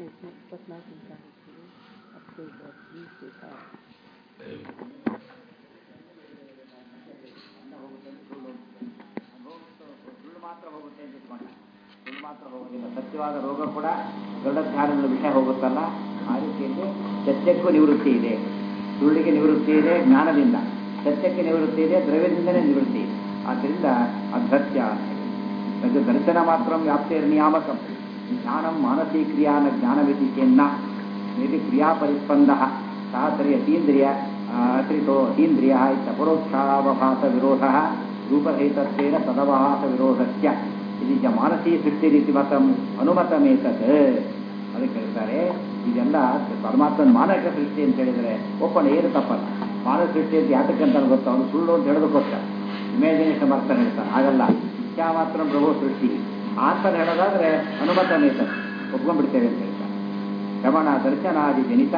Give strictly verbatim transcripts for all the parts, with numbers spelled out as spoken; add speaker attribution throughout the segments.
Speaker 1: ಪ್ರಶ್ನೆ ಇಪ್ಪತ್ನಾಲ್ಕು ನಿಮಿಷ ಆಗ್ತೀವಿ ಅಕ್ಟೋಬರ್ ಈ
Speaker 2: ಸುಳ್ಳು ಮಾತ್ರ ಹೋಗುತ್ತೆ ಅಂತ ಇಟ್ಕೊಂಡ ಸುಳ್ಳು ಮಾತ್ರ ಹೋಗೋದಿಲ್ಲ. ಸತ್ಯವಾದ ರೋಗ ಕೂಡ ದೊಡ್ಡ ಜ್ಞಾನದ ವಿಷಯ ಹೋಗುತ್ತಲ್ಲ, ಆ ರೀತಿಯಲ್ಲಿ ಸತ್ಯಕ್ಕೂ ನಿವೃತ್ತಿ ಇದೆ. ಸುಳ್ಳಿಗೆ ನಿವೃತ್ತಿ ಇದೆ ಜ್ಞಾನದಿಂದ, ಸತ್ಯಕ್ಕೆ ನಿವೃತ್ತಿ ಇದೆ ದ್ರವ್ಯದಿಂದಲೇ ನಿವೃತ್ತಿ ಇದೆ. ಆದ್ದರಿಂದ ಅದು ಸತ್ಯ. ಅದು ದರ್ಶನ ಮಾತ್ರ ವ್ಯಾಪ್ತಿಯ ನಿಯಾಮಕಂ ಜ್ಞಾನಂ ಮಾನಸೀ ಕ್ರಿಯಾನ ಜ್ಞಾನವಿತಿ ಚೆನ್ನ ಯದಿ ಕ್ರಿಯಾಪರಿಸ್ಪಂದ ಸಹ ತರ್हि ಅತೀಂದ್ರಿಯ ಅತ್ರಿತೋ ಅತೀಂದ್ರಿಯ ಇತ್ಯಪರೋಕ್ಷಾವಭಾಸ ವಿರೋಧ ರೂಪಸಹಿತತ್ವೇನ ತದವಹಾಸ ವಿರೋಧಸ್ಯ ಇದು ಜ ಮಾನಸೀ ಸೃಷ್ಟಿ ರೀತಿ ಮತಂ ಅನುಮತಮೇತತ್. ಅದಕ್ಕೆ ಹೇಳ್ತಾರೆ ಇದೆಲ್ಲ ಪರಮಾತ್ಮನ ಮಾನಕ ಸೃಷ್ಟಿ ಅಂತ ಹೇಳಿದರೆ ಒಪ್ಪಣೆ ಏನು ತಪ್ಪಲ್ಲ. ಮಾನವ ಸೃಷ್ಟಿ ಅಂತ ಯಾತಕ್ಕಂತ ಗೊತ್ತ, ಅವನು ಸುಳ್ಳು ಅಂತ ಹೇಳೋದಕ್ಕೋಸ್ಕರ ಇಮ್ಯಾಜಿನೇಷನ್ ಮಾಡ್ತಾ ಹೇಳ್ತಾನೆ. ಹಾಗಲ್ಲ, ಇಚ್ಛಾ ಮಾತ್ರ ಪ್ರಭು ಸೃಷ್ಟಿ ಆಂತ ಹೇಳೋದಾದ್ರೆ ಅನುಮತಮೇತ ಒಪ್ಕೊಂಡ್ಬಿಡ್ತೇವೆ ಅಂತ ಹೇಳ್ತಾರೆ. ಶ್ರವಣ ದರ್ಶನಾದಿ ಜನಿತ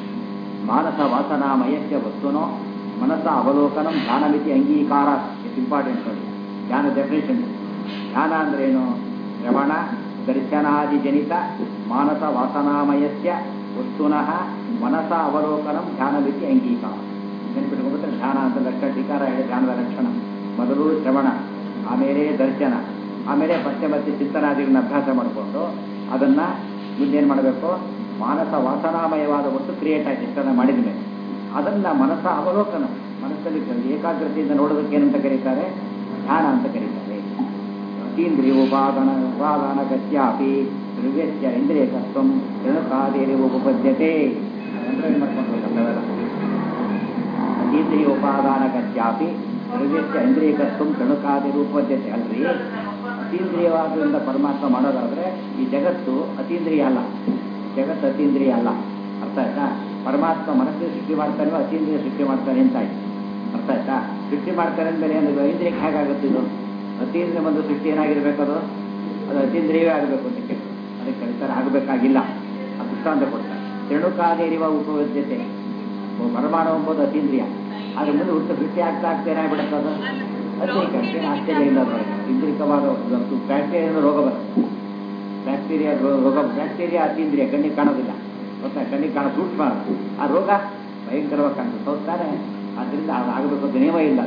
Speaker 2: ಮಾನಸ ವಾಸನಾಮಯಸ್ಯ ವಸ್ತುನೋ ಮನಸ್ಸ ಅವಲೋಕನಂ ಧ್ಯಾನಮಿತಿ ಅಂಗೀಕಾರ. ಇಟ್ಸ್ ಇಂಪಾರ್ಟೆಂಟ್ ನೋಡಿ ಧ್ಯಾನ ಡೆಫಿನೇಷನ್. ಧ್ಯಾನ ಅಂದ್ರೇನು? ಶ್ರವಣ ದರ್ಶನಾದಿ ಜನಿತ ಮಾನಸ ವಾಸನಾಮಯಸ್ಯ ವಸ್ತುನಃ ಮನಸ ಅವಲೋಕನಂ ಧ್ಯಾನಮಿತಿ ಅಂಗೀಕಾರ. ನೆನಪಿಟ್ಕೊಂಡ್ಬಿಟ್ರೆ ಧ್ಯಾನ ಅಂತ ಲಕ್ಷಣ ಟೀಕಾರ ಹೇಳಿ ಧ್ಯಾನದ ಲಕ್ಷಣ ಮೊದಲು ಶ್ರವಣ, ಆಮೇಲೆ ದರ್ಶನ, ಆಮೇಲೆ ಮತ್ತೆ ಮತ್ತೆ ಚಿಂತನಾದಿಗಳನ್ನ ಅಭ್ಯಾಸ ಮಾಡಿಕೊಂಡು ಅದನ್ನು ಮುಂದೇನು ಮಾಡಬೇಕು? ಮಾನಸ ವಾಸನಾಮಯವಾದ ವಸ್ತು ಕ್ರಿಯೇಟ್ ಆಗಿ ಚಿಂತನೆ ಮಾಡಿದ ಮೇಲೆ ಅದನ್ನು ಮನಸ್ಸ ಅವಲೋಕನ, ಮನಸ್ಸಲ್ಲಿ ಏಕಾಗ್ರತೆಯಿಂದ ನೋಡೋದಕ್ಕೆ ಏನಂತ ಕರೀತಾರೆ? ಧ್ಯಾನ ಅಂತ ಕರೀತಾರೆ. ಅತೀಂದ್ರಿಯ ಉಪಾದಾನ ಉಪಾದಾನ ಗತ್ಯಾಪಿ ದ್ರವ್ಯಸ್ಯ ಇಂದ್ರಿಯಕತ್ವ ಋಣಕಾದೇರಿ ಉಪಪದ್ಯತೆ ಅಂದರೆ ಮಾಡ್ಕೊಂಡ್ಬೇಕಲ್ಲ. ಅತೀಂದ್ರಿಯ ಉಪಾದಾನ ಗತ್ಯಾಪಿ ದ್ರವ್ಯಸ್ಯ ಇಂದ್ರಿಯಕತ್ವ ಋಣಕಾದೇರಿ ಉಪಪದ್ಯತೆ ಅಲ್ರಿ. ಅತೀಂದ್ರಿಯವಾದ್ರಿಂದ ಪರಮಾತ್ಮ ಮಾಡೋದಾದ್ರೆ ಈ ಜಗತ್ತು ಅತೀಂದ್ರಿಯ ಅಲ್ಲ, ಜಗತ್ತು ಅತೀಂದ್ರಿಯ ಅಲ್ಲ. ಅರ್ಥ ಆಯ್ತಾ? ಪರಮಾತ್ಮ ಮನಸ್ಸಿನ ಸೃಷ್ಟಿ ಮಾಡ್ತಾನೆ, ಅತೀಂದ್ರಿಯ ಸೃಷ್ಟಿ ಮಾಡ್ತಾನೆ ಅಂತ ಆಯ್ತು. ಅರ್ಥ ಆಯ್ತಾ? ಸೃಷ್ಟಿ ಮಾಡ್ತಾನೆ ಅಂದಮೇಲೆ ಏನು ಐಂದ್ರಿಯಕ್ಕೆ ಹೇಗಾಗುತ್ತೆ? ಇದು ಅತೀಂದ್ರಿಯ ಒಂದು ಸೃಷ್ಟಿ ಏನಾಗಿರ್ಬೇಕದು? ಅದು ಅತೀಂದ್ರಿಯವೇ ಆಗಬೇಕು ಅಂತ ಕೇಳಿ ಅದಕ್ಕೆ ಹೇಳ್ತಾರೆ. ಆಗಬೇಕಾಗಿಲ್ಲ. ಅದು ದೃಷ್ಟಾಂತ ಕೊಡ್ತಾರೆ. ರೇಣುಕಾದೇರಿವ ಉಪವದ್ಯತೆ. ಪರಮಾಣು ಎಂಬುದು ಅತೀಂದ್ರಿಯ, ಆದರೆ ಮುಂದೆ ಹುಟ್ಟು ಸೃಷ್ಟಿ ಆಗ್ತಾ ಆಗ್ತಾ ಏನಾಗ್ಬಿಡುತ್ತೆ? ಅದು ಅತೀಂದ್ರಿಯ. ಆಶ್ಚರ್ಯ ಇಲ್ಲ. ಇಂದ್ರಿಕವಾದ ಬ್ಯಾಕ್ಟೀರಿಯಾ ರೋಗ ಬರುತ್ತೆ. ಬ್ಯಾಕ್ಟೀರಿಯಾ ರೋಗ ಬ್ಯಾಕ್ಟೀರಿಯಾ ಅತೀಂದ್ರಿಯ, ಕಣ್ಣಿಗೆ ಕಾಣೋದಿಲ್ಲ. ಗೊತ್ತಾ? ಕಣ್ಣಿಗೆ ಕಾಣೋ ಸೂಕ್ಷ್ಮ ಆ ರೋಗ ಭಯಂಕರವಾಗಿ ಕಾಣ್ತದೆ. ಹೋಗ್ತಾನೆ. ಆದ್ದರಿಂದ ಅದು ಆಗಬೇಕು ಅಂತ ನಿಯಮ ಇಲ್ಲ.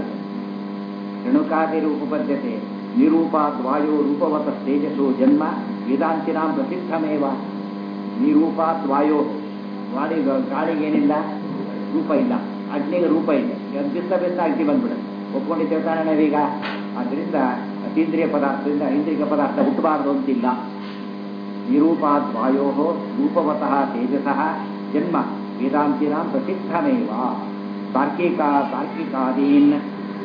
Speaker 2: ರೇಣುಕಾದೇರಿ ಉಪಪದ್ಯತೆ ನಿರೂಪಾದ್ವಾಯೋ ರೂಪವತ ತೇಜಸ್ಸು ಜನ್ಮ ವೇದಾಂತಿನಾಂ ಪ್ರಸಿದ್ಧಮೇವ. ನಿರೂಪಾದ್ವಾಯೋ ವಾಡಿ ಗಾಳಿಗೇನಿಲ್ಲ, ರೂಪ ಇಲ್ಲ. ಅಗ್ನಿಗೆ ರೂಪ ಇದೆ. ಬಿಸ್ತ ಬಿಸ್ತ ಅಗ್ನಿ ಬಂದ್ಬಿಡುತ್ತೆ. ಒಪ್ಕೊಂಡಿದ್ದೇವೆ ತಾನೇ ನಾವೀಗ. ಆದ್ದರಿಂದ ಅತೀಂದ್ರಿಯ ಪದಾರ್ಥದಿಂದ ಐಂದ್ರಿಕ ಪದಾರ್ಥ ಹುಟ್ಟಬಾರದು ಅಂತಿಲ್ಲ. ನಿರೂಪಾದ್ವಾಯೋ ರೂಪವತಃ ತೇಜಸಃ ಜನ್ಮ ವೇದಾಂತಿನಾಂ ಪ್ರಸಿದ್ಧಮೇವ. ತಾರ್ಕಿಕ ತಾರ್ಕಿಕಾದೀನ್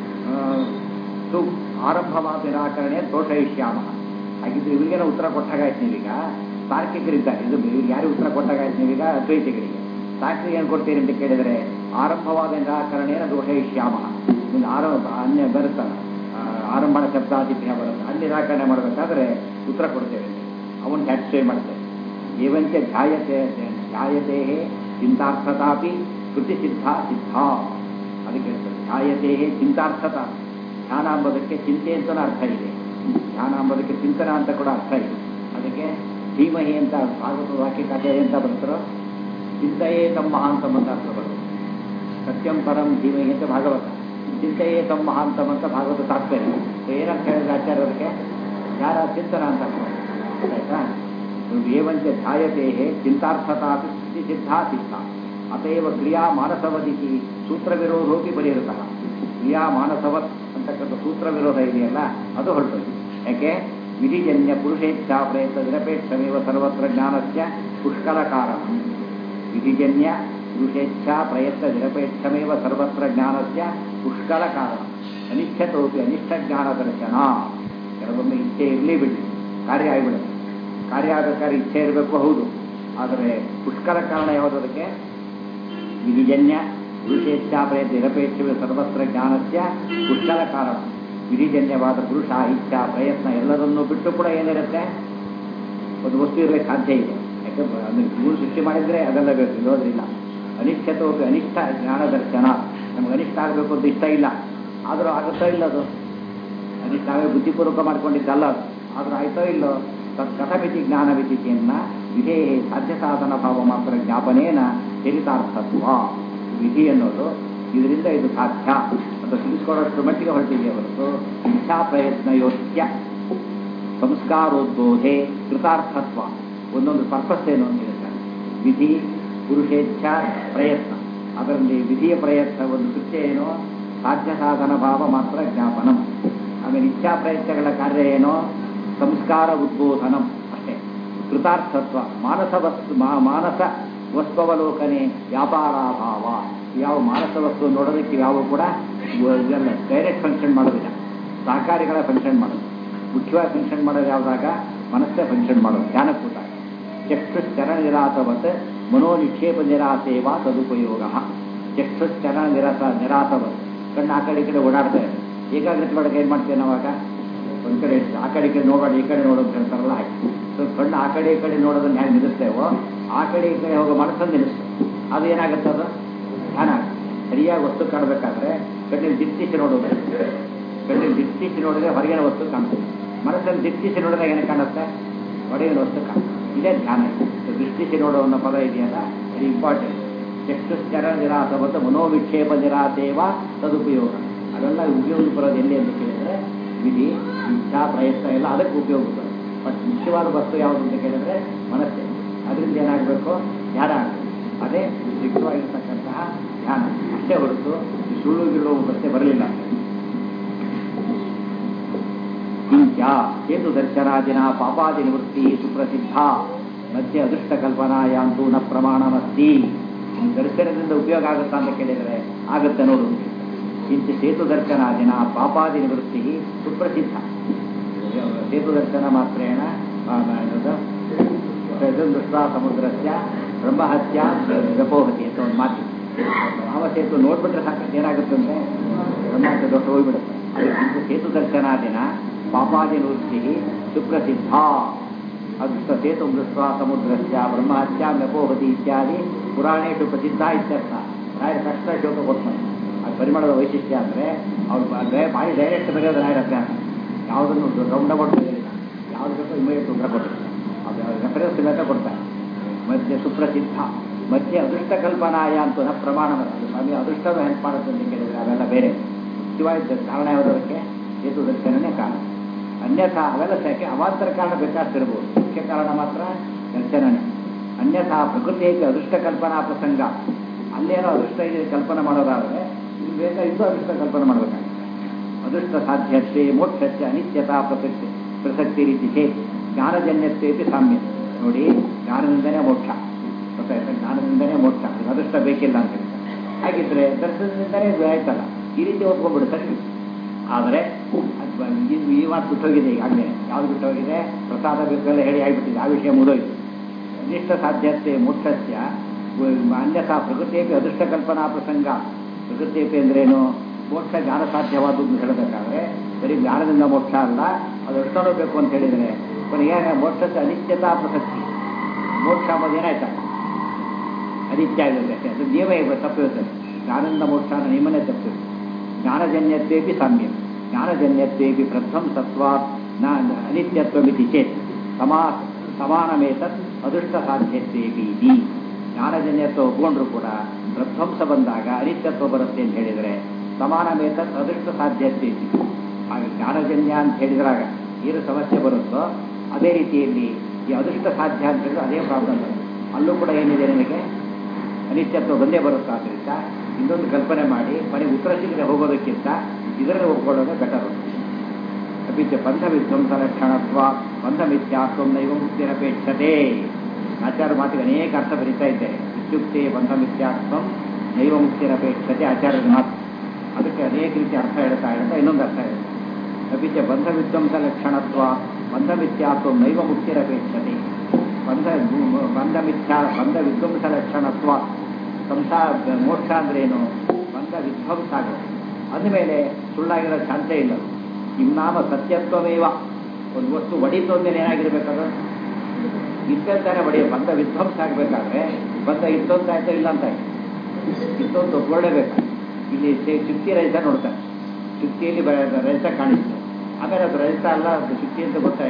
Speaker 2: ಸು ಆರಂಭವಾದ ನಿರಾಕರಣೆ ದೋಷಯಿಷ್ಯಾಮ. ಹಾಗಿದ್ರೆ ಇವರಿಗೇನೋ ಉತ್ತರ ಕೊಟ್ಟಾಗಾಯ್ತು ನೀವೀಗ. ತಾರ್ಕಿಕರಿದ್ದಾರೆ, ಇದು ಇವ್ರಿಗೆ ಯಾರು ಉತ್ತರ ಕೊಟ್ಟಾಗಾಯ್ತು ನೀವೀಗ? ಅದ್ವೈತಿಗಳಿಗೆ. ತಾರ್ಕಿಕ ಏನು ಕೊಡ್ತೀರಿ ಅಂತ ಕೇಳಿದರೆ ಆರಂಭವಾದ ನಿರಾಕರಣೆಯನ್ನು ದೋಷಯಿಷ್ಯಾಮ. ಮುಂದೆ ಆರಂಭ ಅನ್ಯ ಬರುತ್ತಲ್ಲ, ಆರಂಭಣ ಶಬ್ದಾದಿಭ್ಯ ಬರುತ್ತೆ, ಅಲ್ಲಿ ನಿರಾಕರಣೆ ಮಾಡಬೇಕಾದ್ರೆ ಉತ್ತರ ಕೊಡ್ತೇವೆ. ಅವನು ಸ್ಯಾಟಿಸ್ಫೈ ಮಾಡ್ತೇವೆ. ಏವಂಚ ಧ್ಯಾಯತೆ ಧ್ಯಾಯತೆ ಚಿಂತಾರ್ಥತಾಪಿ ಶ್ರುತಿ ಸಿದ್ಧ ಸಿದ್ಧ. ಅದಕ್ಕೆ ಹೇಳ್ತಾರೆ ಧ್ಯಾಯತೆ ಚಿಂತಾರ್ಥತ. ಧ್ಯಾನ ಅಂಬೋದಕ್ಕೆ ಚಿಂತೆ ಅಂತಲೂ ಅರ್ಥ ಇದೆ, ಧ್ಯಾನ ಅಂಬೋದಕ್ಕೆ ಚಿಂತನ ಅಂತ ಕೂಡ ಅರ್ಥ ಇದೆ. ಅದಕ್ಕೆ ಧೀಮಹಿ ಅಂತ ಭಾಗವತ ವಾಕ್ಯ ಕಥೆ ಅಂತ ಬರ್ತಾರೋ ಚಿಂತೆಯೇ ತಮ್ಮ ಮಹಾಂತಮ್ ಅಂತ ಅರ್ಥ ಬರುತ್ತೆ. ಸತ್ಯಂ ಪರಂ ಧೀಮಹಿ ಅಂತ ಭಾಗವತ, ಚಿಂತೆಯೇ ತಮ್ಮ ಮಹಾಂತಮ್ ಅಂತ ಭಾಗವತ ತಾತ್ಪರ್ಯ. ಏನಂತ ಹೇಳಿದ್ರೆ ಆಚಾರ್ಯ ಅದಕ್ಕೆ ಯಾರ ಚಿಂತನ ಅಂತ ಅರ್ಥ ಆಯ್ತಾ? ಏವಂಚ ಧ್ಯಾಯತೆ ಚಿಂತಾರ್ಥತಾಪಿ ಶ್ರುತಿ ಸಿದ್ಧ ಸಿದ್ಧ. ಅತೇವ ಕ್ರಿಯಾ ಮಾನಸವದಿತಿ ಸೂತ್ರ ವಿರೋಧೋಪಿ ಪರಿಹೃತಃ. ಕ್ರಿಯಾ ಮಾನಸವತ್ ಅಂತಕ್ಕಂಥ ಸೂತ್ರ ವಿರೋಧ ಇದೆಯಲ್ಲ, ಅದು ಹೊರಟೋದು. ಯಾಕೆ? ವಿಧಿಜನ್ಯ ಪುರುಷೇಚ್ಛಾ ಪ್ರಯತ್ನ ನಿರಪೇಕ್ಷಮೇವ ಸರ್ವತ್ರ ಜ್ಞಾನಸ್ಯ ಪುಷ್ಕಲ ಕಾರಣ. ವಿಧಿಜನ್ಯ ಪುರುಷೇಚ್ಛಾ ಪ್ರಯತ್ನ ನಿರಪೇಕ್ಷಮೇವ ಸರ್ವತ್ರ ಜ್ಞಾನಸ್ಯ ಪುಷ್ಕಲ ಕಾರಣ. ಅನಿಚ್ಛತೋಪಿ ಅನಿಷ್ಠ ಜ್ಞಾನ ದರ್ಶನ. ಕೆಲವೊಮ್ಮೆ ಇಚ್ಛೆ ಇರಲಿ ಬಿಡಿ, ಕಾರ್ಯ ಆಗಿಬಿಡುತ್ತೆ. ಕಾರ್ಯ ಆಗಬೇಕಾದ್ರೆ ಇಚ್ಛೆ ಇರಬೇಕು, ಹೌದು. ಆದರೆ ಪುಷ್ಕಲ ಕಾರಣ ಯಾವುದಕ್ಕೆ? ವಿಧಿಜನ್ಯ ಪುರುಷೇಚ್ಛಾ ಪ್ರಯತ್ನ ನಿರಪೇಕ್ಷವೇ ಸರ್ವತ್ರ ಜ್ಞಾನಸ್ಯ ಪುಷ್ಕಲ ಕಾರಣ. ವಿಧಿಜನ್ಯವಾದ ಪುರುಷ ಇಚ್ಛಾ ಪ್ರಯತ್ನ ಎಲ್ಲದನ್ನೂ ಬಿಟ್ಟು ಕೂಡ ಏನಿರುತ್ತೆ? ಒಂದು ವಸ್ತು ಇರಲಿಕ್ಕೆ ಸಾಧ್ಯ ಇದೆ. ಯಾಕಂದ್ರೆ ಅದನ್ನು ಗುರು ಸೃಷ್ಟಿ ಮಾಡಿದರೆ ಅದೆಲ್ಲ ಬೇಕು, ಇರೋದ್ರಿಲ್ಲ. ಅನಿಶ್ಚಿತವಾಗಿ ಅನಿಷ್ಠ ಜ್ಞಾನ ದರ್ಶನ. ನಮ್ಗೆ ಅನಿಷ್ಟ ಆಗಬೇಕು ಅಂತ ಇಷ್ಟ ಇಲ್ಲ, ಆದರೂ ಆಗುತ್ತೋ ಇಲ್ಲ. ಅದು ಅನಿಷ್ಟ ನಾವೇ ಬುದ್ಧಿಪೂರ್ವಕ ಮಾಡ್ಕೊಂಡಿದ್ದಲ್ಲ ಅದು, ಆದರೂ ಆಯ್ತೋ ಇಲ್ಲೋ ತತ್ ಕಥಮಿತಿ ಜ್ಞಾನವಿತಿಯನ್ನ ವಿಧೇ ಸಾಧ್ಯ ಸಾಧನ ಭಾವ ಮಾತ್ರ ಜ್ಞಾಪನೇನ ಚರಿತಾರ್ಥತ್ವ. ವಿಧಿ ಅನ್ನೋದು ಇದರಿಂದ ಇದು ಸಾಧ್ಯ ಅಂತ ತಿಳಿಸ್ಕೊಡೋಷ್ಟು ಮಟ್ಟಿಗೆ ಹೊರಟಿದೆ ಹೊರತು ಇಚ್ಛಾ ಪ್ರಯತ್ನ ಯೋಗ್ಯ ಸಂಸ್ಕಾರೋದ್ಬೋಧೆ ಕೃತಾರ್ಥತ್ವ. ಒಂದೊಂದು ಪರ್ಪಸ್ ಏನು ಅಂತ ಹೇಳ್ತಾರೆ. ವಿಧಿ ಪುರುಷೇಚ್ಛಾ ಪ್ರಯತ್ನ, ಅದರಲ್ಲಿ ವಿಧಿಯ ಪ್ರಯತ್ನ ಒಂದು ಕೃತ್ಯ ಏನೋ ಸಾಧ್ಯ ಸಾಧನ ಭಾವ ಮಾತ್ರ ಜ್ಞಾಪನಂ. ಆಮೇಲೆ ಇಚ್ಛಾ ಪ್ರಯತ್ನಗಳ ಕಾರ್ಯ ಏನೋ ಸಂಸ್ಕಾರ ಉದ್ಬೋಧನಂ ಅಷ್ಟೇ. ಕೃತಾರ್ಥತ್ವ ಮಾನಸ ವಸ್ತು ಮಾನಸ ವಸ್ತುವಲೋಕನೆ ವ್ಯಾಪಾರಾಭಾವ. ಯಾವ ಮಾನಸ ವಸ್ತು ನೋಡೋದಕ್ಕೆ ಯಾವ ಕೂಡ ಡೈರೆಕ್ಟ್ ಫಂಕ್ಷನ್ ಮಾಡೋದಿಲ್ಲ, ಸಹಕಾರಿಗಳ ಫಂಕ್ಷನ್ ಮಾಡೋದು. ಮುಖ್ಯವಾಗಿ ಫಂಕ್ಷನ್ ಮಾಡೋದು ಯಾವುದಾಗ ಮನಸ್ಸೇ ಫಂಕ್ಷನ್ ಮಾಡೋದು ಧ್ಯಾನಕೂಟ. ಚಕ್ಷುಶ್ಚರ ನಿರಾಸವತ್ ಮನೋ ನಿಕ್ಷೇಪ ನಿರಾಸೇವಾ ಸದುಪಯೋಗ. ಚಕ್ಷುಶ್ಚರ ನಿರಾಸ ನಿರಾಸವತ್ ಕಣ್ಣು ಆ ಕಡೆ ಈ ಕಡೆ ಓಡಾಡ್ತಾ ಇದೆ. ಏಕಾಗ್ರತೆ ಮಾಡೋಕೆ ಏನು ಮಾಡ್ತೇವೆ ನಾವಾಗ? ಒಂದು ಕಡೆ ಆ ಕಡೆ ಈ ಕಡೆ ನೋಡೋಣ, ಈ ಕಡೆ ನೋಡೋದು ಹೇಳ್ತಾರಲ್ಲ ಹಾಕಿ. ಸೊ ಕಣ್ಣು ಆ ಕಡೆ ಈ ಕಡೆ ನೋಡೋದನ್ನ ಹೇಗೆ ನಿಲ್ಲಿಸ್ತೇವೋ ಆ ಕಡೆ ಈ ಕಡೆ ಹೋಗೋ ಮನಸ್ಸನ್ನು ನಿಲ್ಲಿಸ್ತೇವೆ. ಅದು ಏನಾಗುತ್ತೆ? ಅದು ಧ್ಯಾನ. ಸರಿಯಾಗಿ ವಸ್ತು ಕಾಣಬೇಕಾದ್ರೆ ಕಣ್ಣಿನ ದಿಟ್ಟಿಸಿ ನೋಡೋದು. ಕಣ್ಣಿನ ದಿಟ್ಟಿಸಿ ನೋಡಿದ್ರೆ ಹೊರಗಿನ ವಸ್ತು ಕಾಣುತ್ತೆ. ಮನಸ್ಸನ್ನು ದಿಟ್ಟಿಸಿ ನೋಡಿದ್ರೆ ಏನು ಕಾಣುತ್ತೆ? ಹೊರಗಿನ ವಸ್ತು ಕಾಣುತ್ತೆ. ಇದೇ ಧ್ಯಾನ. ದೃಷ್ಟಿಸಿ ನೋಡೋ ಅನ್ನೋ ಪದ ಇದೆಯಲ್ಲ, ಅದು ಇಂಪಾರ್ಟೆಂಟ್. ಚಕ್ಷುಶ್ಚರ ನಿರಾಸವತ್ತು ಮನೋವಿಕ್ಷೇಪ ನಿರಾಸೇವ ತದುಪಯೋಗ. ಅದೆಲ್ಲ ಉಪಯೋಗ ಬರೋದು ಎಲ್ಲಿ ಅಂತ ಕೇಳಿದ್ರೆ ವಿಧಿ ಇಚ್ಛಾ ಪ್ರಯತ್ನ ಎಲ್ಲ ಅದಕ್ಕೆ ಉಪಯೋಗ ಬರೋದು. ಬಟ್ ಮುಖ್ಯವಾದ ವಸ್ತು ಯಾವುದು ಅಂತ ಕೇಳಿದ್ರೆ ಮನಸ್ಸೇ. ಅದರಿಂದ ಏನಾಗಬೇಕು? ಧ್ಯಾನ ಆಗಬೇಕು. ಅದೇ ಮುಖ್ಯವಾಗಿರ್ತಕ್ಕಂತಹ ಧ್ಯಾನ ಅಷ್ಟೇ ಹೊರತು ಸುಳ್ಳು ಗಿಳ್ಳು ಪ್ರಶ್ನೆ ಬರಲಿಲ್ಲ. ಕಿಂಚ ಹೇತು ದರ್ಶನಾದಿನ ಪಾಪಾದಿ ನಿವೃತ್ತಿ ಸುಪ್ರಸಿದ್ಧ ಮಧ್ಯೆ ಅದೃಷ್ಟ ಕಲ್ಪನಾಯಾಂತೂ ನ ಪ್ರಮಾಣಮಸ್ತಿ. ದರ್ಶನದಿಂದ ಉಪಯೋಗ ಆಗುತ್ತಾ ಅಂತ ಕೇಳಿದರೆ ಆಗುತ್ತೆ ನೋಡು. ಕಿಂಚ ಸೇತು ದರ್ಶನಾದಿನ ಪಾಪಾದಿ ನಿವೃತ್ತಿ ಸುಪ್ರಸಿದ್ಧ. ಸೇತು ದರ್ಶನ ಮಾತ್ರೇಣ ದೃಷ್ಟ ಸಮುದ್ರಸ್ಯ ಬ್ರಹ್ಮಹತ್ಯ ವ್ಯಪೋಹತಿ ಅಂತ ಒಂದು ಮಾತು. ರಾಮಸೇತು ನೋಡ್ಬಿಟ್ರೆ ಸಾಕಷ್ಟು ಏನಾಗುತ್ತೆ ಅಂದರೆ ಬ್ರಹ್ಮಹತ್ಯೆ ದೊಡ್ಡ ಹೋಗ್ಬಿಡುತ್ತೆ. ಅದಕ್ಕಿಂತ ಸೇತು ದರ್ಶನಾದಿನ ಪಾಪಾದಿ ನಿವೃತ್ತಿ ಸುಪ್ರಸಿದ್ಧ. ಅದೃಷ್ಟ ಸೇತು ದೃಷ್ಟ ಸಮುದ್ರಸ್ಯ ಬ್ರಹ್ಮಹತ್ಯ ವ್ಯಪೋಹತಿ ಇತ್ಯಾದಿ ಪುರಾಣೇಶು ಪ್ರಸಿದ್ಧ ಇತ್ಯರ್ಥ. ರಾಯರ ಕಷ್ಟ ಶೋಕ ಕೊಡ್ತಾನೆ. ಅದು ಪರಿಮಳದ ವೈಶಿಷ್ಟ್ಯ ಅಂದರೆ ಅವ್ರು ಬಾಯಿ ಡೈರೆಕ್ಟ್ ಬರೆಯೋದು ರಾಯರ ಅಭ್ಯಾಸ. ಯಾವುದನ್ನು ರೌಂಡ ಕೊಟ್ಟು ಯಾವ್ದು ಬೇಕೋ ಇಮಿಡಿಯೇಟ್ ಉತ್ತರ ಕೊಟ್ಟಿರ್ತಾರೆ. ಅದು ರೆಫರೆನ್ಸ್ ಸಮೇತ ಕೊಡ್ತಾರೆ. ಮಧ್ಯೆ ಸುಪ್ರಸಿದ್ಧ ಮಧ್ಯೆ ಅದೃಷ್ಟ ಕಲ್ಪನಾಯ ಅಂತ ನ ಪ್ರಮಾಣ. ಅದು ಸ್ವಾಮಿ ಅದೃಷ್ಟದ ಹೆಲ್ಪ್ ಮಾಡುತ್ತೆ ಅಂತ ಕೇಳಿದರೆ ಅವೆಲ್ಲ ಬೇರೆ. ಮುಖ್ಯವಾದ ಕಾರಣ ಯಾವುದಕ್ಕೆ? ಹೇತು ದರ್ಶನನೇ ಕಾರಣ. ಅನ್ಯಥಾ ಅವೆಲ್ಲ ಯಾಕೆ ಅವಾಂತರ ಕಾರಣ ಬೇಕಾಗ್ತಿರ್ಬೋದು. ಮುಖ್ಯ ಕಾರಣ ಮಾತ್ರ ದರ್ಶನನೇ. ಅನ್ಯಥಾ ಪ್ರಕೃತಿಗೆ ಅದೃಷ್ಟ ಕಲ್ಪನಾ ಪ್ರಸಂಗ. ಅಲ್ಲೇನೋ ಅದೃಷ್ಟ ಇದೆ ಕಲ್ಪನೆ ಮಾಡೋದಾದರೆ ಇಲ್ಲಿ ಬೇಕಾಗಿದ್ದು ಅದೃಷ್ಟ ಕಲ್ಪನೆ ಮಾಡಬೇಕಾಗುತ್ತೆ. ಅದೃಷ್ಟ ಸಾಧ್ಯತೆ ಮೋಕ್ಷಕ್ಕೆ ಅನಿತ್ಯತಾ ಪ್ರಸಕ್ತಿ ಪ್ರಸಕ್ತಿ ರೀತಿ ಚೇ ಜ್ಞಾನಜನ್ಯತ್ವೇಪಿ ಸಾಮ್ಯ. ನೋಡಿ, ಜ್ಞಾನದಿಂದನೇ ಮೋಕ್ಷ ಗೊತ್ತಾಯ್ತಾ? ಜ್ಞಾನದಿಂದನೇ ಮೋಕ್ಷ. ಅದೃಷ್ಟ ಬೇಕಿಲ್ಲ ಅಂತ ಹೇಳ್ತಾರೆ. ಹಾಗಿದ್ರೆ ದರ್ಶನದಿಂದನೇ ಆಯ್ತಲ್ಲ, ಈ ರೀತಿ ಓದ್ಕೊಂಡ್ಬಿಡ್ತಾರೆ. ಆದರೆ ಈ ಮಾತು ಬಿಟ್ಟೋಗಿದೆ. ಈಗಾಗಲೇ ಯಾವುದು ಬಿಟ್ಟೋಗಿದೆ? ಪ್ರಸಾದ ಬೇಕೆಲ್ಲ ಹೇಳಿ ಆಗಿಬಿಟ್ಟಿದೆ. ಆ ವಿಷಯ ಮುಗಿದೋಯ್ತು. ಅನಿಷ್ಟ ಸಾಧ್ಯತೆ ಮೋಕ್ಷಸ್ಯ ಅನ್ಯಥಾ ಪ್ರಕೃತಿಯಪಿ ಅದೃಷ್ಟ ಕಲ್ಪನಾ ಪ್ರಸಂಗ. ಪ್ರಕೃತಿಯಪಿ ಅಂದ್ರೇನು? ಮೋಕ್ಷ ಜ್ಞಾನ ಸಾಧ್ಯವಾದದ್ದು ಹೇಳಬೇಕಾದ್ರೆ ಬರೀ ಜ್ಞಾನದಿಂದ ಮೋಕ್ಷ ಅಲ್ಲ, ಅದು ಎಡ್ಕೊಳ್ಳಬೇಕು ಅಂತ ಹೇಳಿದರೆ ಕೊನೆಗೆ ಮೋಕ್ಷಕ್ಕೆ ಅನಿತ್ಯತಾ ಪ್ರಸಕ್ತಿ. ಮೋಕ್ಷ ಅನ್ನೋದು ಏನಾಯ್ತಾ? ಅನಿತ್ಯ ಆಗಿರುತ್ತೆ. ಅದು ನಿಯಮ ತಪ್ಪಿರುತ್ತೆ. ಜ್ಞಾನದಿಂದ ಮೋಕ್ಷ ಅನ್ನೋ ನಿಯಮನೇ ತಪ್ಪಿರುತ್ತೆ. ಜ್ಞಾನಜನ್ಯತ್ವೇಪಿ ಸಾಮ್ಯ. ಜ್ಞಾನಜನ್ಯತ್ವೇಪಿ ಪ್ರಧ್ವಂಸತ್ವ ನ ಅನಿತ್ಯತ್ವಮಿತಿ ಚೇತ್ ಸಮಾ ಸಮಾನಮೇತತ್ ಅದೃಷ್ಟ ಸಾಧ್ಯತ್ವೇಪಿ ಇತಿ. ಜ್ಞಾನಜನ್ಯತ್ವ ಒಪ್ಕೊಂಡ್ರು ಕೂಡ ಪ್ರಧ್ವಂಸ ಬಂದಾಗ ಅನಿತ್ಯತ್ವ ಬರುತ್ತೆ ಅಂತ ಹೇಳಿದರೆ ಸಮಾನಮೇತತ್ ಅದೃಷ್ಟ ಸಾಧ್ಯತೆ. ಹಾಗೆ ಜ್ಞಾನಜನ್ಯ ಅಂತ ಹೇಳಿದ್ರಾಗ ಏನು ಸಮಸ್ಯೆ ಬರುತ್ತೋ ಅದೇ ರೀತಿಯಲ್ಲಿ ಈ ಅದೃಷ್ಟ ಸಾಧ್ಯ ಅಂತ ಹೇಳಿದ್ರೆ ಅದೇ ಪ್ರಾಬ್ಲಮ್ ಬರುತ್ತೆ. ಅಲ್ಲೂ ಕೂಡ ಏನಿದೆ ನನಗೆ ಅನಿತ್ಯತ್ವ ಬಂದೇ ಬರುತ್ತೆ. ಆದ್ದರಿಂದ ಇನ್ನೊಂದು ಕಲ್ಪನೆ ಮಾಡಿ ಮನೆಗೆ ಉತ್ತರ ಸಿಗದೆ ಹೋಗೋದಕ್ಕಿಂತ ಇದರಲ್ಲಿ ಒಪ್ಕೊಳ್ಳೋದು ಬೆಟರ್. ಅಪಿಚ ಬಂಧ ವಿಧ್ವಂಸ ಲಕ್ಷಣತ್ವ ಬಂಧ ಮಿಥ್ಯಾತ್ವ ನೈವ ಮುಕ್ತಿರಪೇಕ್ಷತೆ. ಆಚಾರ ಮಾತಿಗೆ ಅನೇಕ ಅರ್ಥ ಬರೀತಾ ಇದ್ದಾರೆ. ಇತ್ಯುಕ್ತೆ ಬಂಧ ಮಿಥ್ಯಾತ್ವ ನೈವ ಮುಕ್ತಿರಪೇಕ್ಷತೆ ಆಚಾರ್ಯದ ಮಾತು. ಅದಕ್ಕೆ ಅನೇಕ ರೀತಿ ಅರ್ಥ ಹೇಳ್ತಾ ಹೇಳ್ತಾ ಇನ್ನೊಂದು ಅರ್ಥ ಇದೆ. ಅಪಿಚ ಬಂಧ ವಿಧ್ವಂಸ ಲಕ್ಷಣತ್ವ ಬಂಧ ಮಿಥ್ಯಾತ್ವ ನೈವ ಮುಕ್ತಿರಪೇಕ್ಷತೆ. ಬಂಧ ಬಂಧ ಮಿಥ್ಯಾ ಬಂಧ ವಿಧ್ವಂಸ ಲಕ್ಷಣತ್ವ. ಸಂಸಾರ ಮೋಕ್ಷ ಅಂದ್ರೇನು? ಬಂಧ ವಿಧ್ವಂಸ ಆಗೋದು. ಅಂದಮೇಲೆ ಸುಳ್ಳಾಗಿರೋ ಚಾನ್ಸೇ ಇಲ್ಲ. ಇನ್ನಾಮ ಸತ್ಯತ್ವಮೇವ. ಒಂದು ವಸ್ತು ಒಡಿತು ಅಂದಮೇಲೆ ಏನಾಗಿರ್ಬೇಕಾದ್ರೆ ಇತ್ತಂತಾನೆ ಒಡೆಯ. ಬಂಧ ವಿಧ್ವಂಸ ಆಗಬೇಕಾದ್ರೆ ಬಂಧ ಇತ್ತೊಂದಾಯ್ತೋ ಇಲ್ಲ ಅಂತ ಇತ್ತೊಂದು ಒಪ್ಕೊಳ್ಳೇಬೇಕು. ಇಲ್ಲಿ ಶುಕ್ತಿ ರಹಿತ ನೋಡ್ತಾರೆ. ಶುಕ್ತಿಯಲ್ಲಿ ರಹಿತ ಕಾಣಿಸ್ತು. ಆಮೇಲೆ ಅದು ರಹಿತ ಅಲ್ಲ, ಅದು ಶುಕ್ತಿ ಅಂತ ಗೊತ್ತಾಯ್ತು.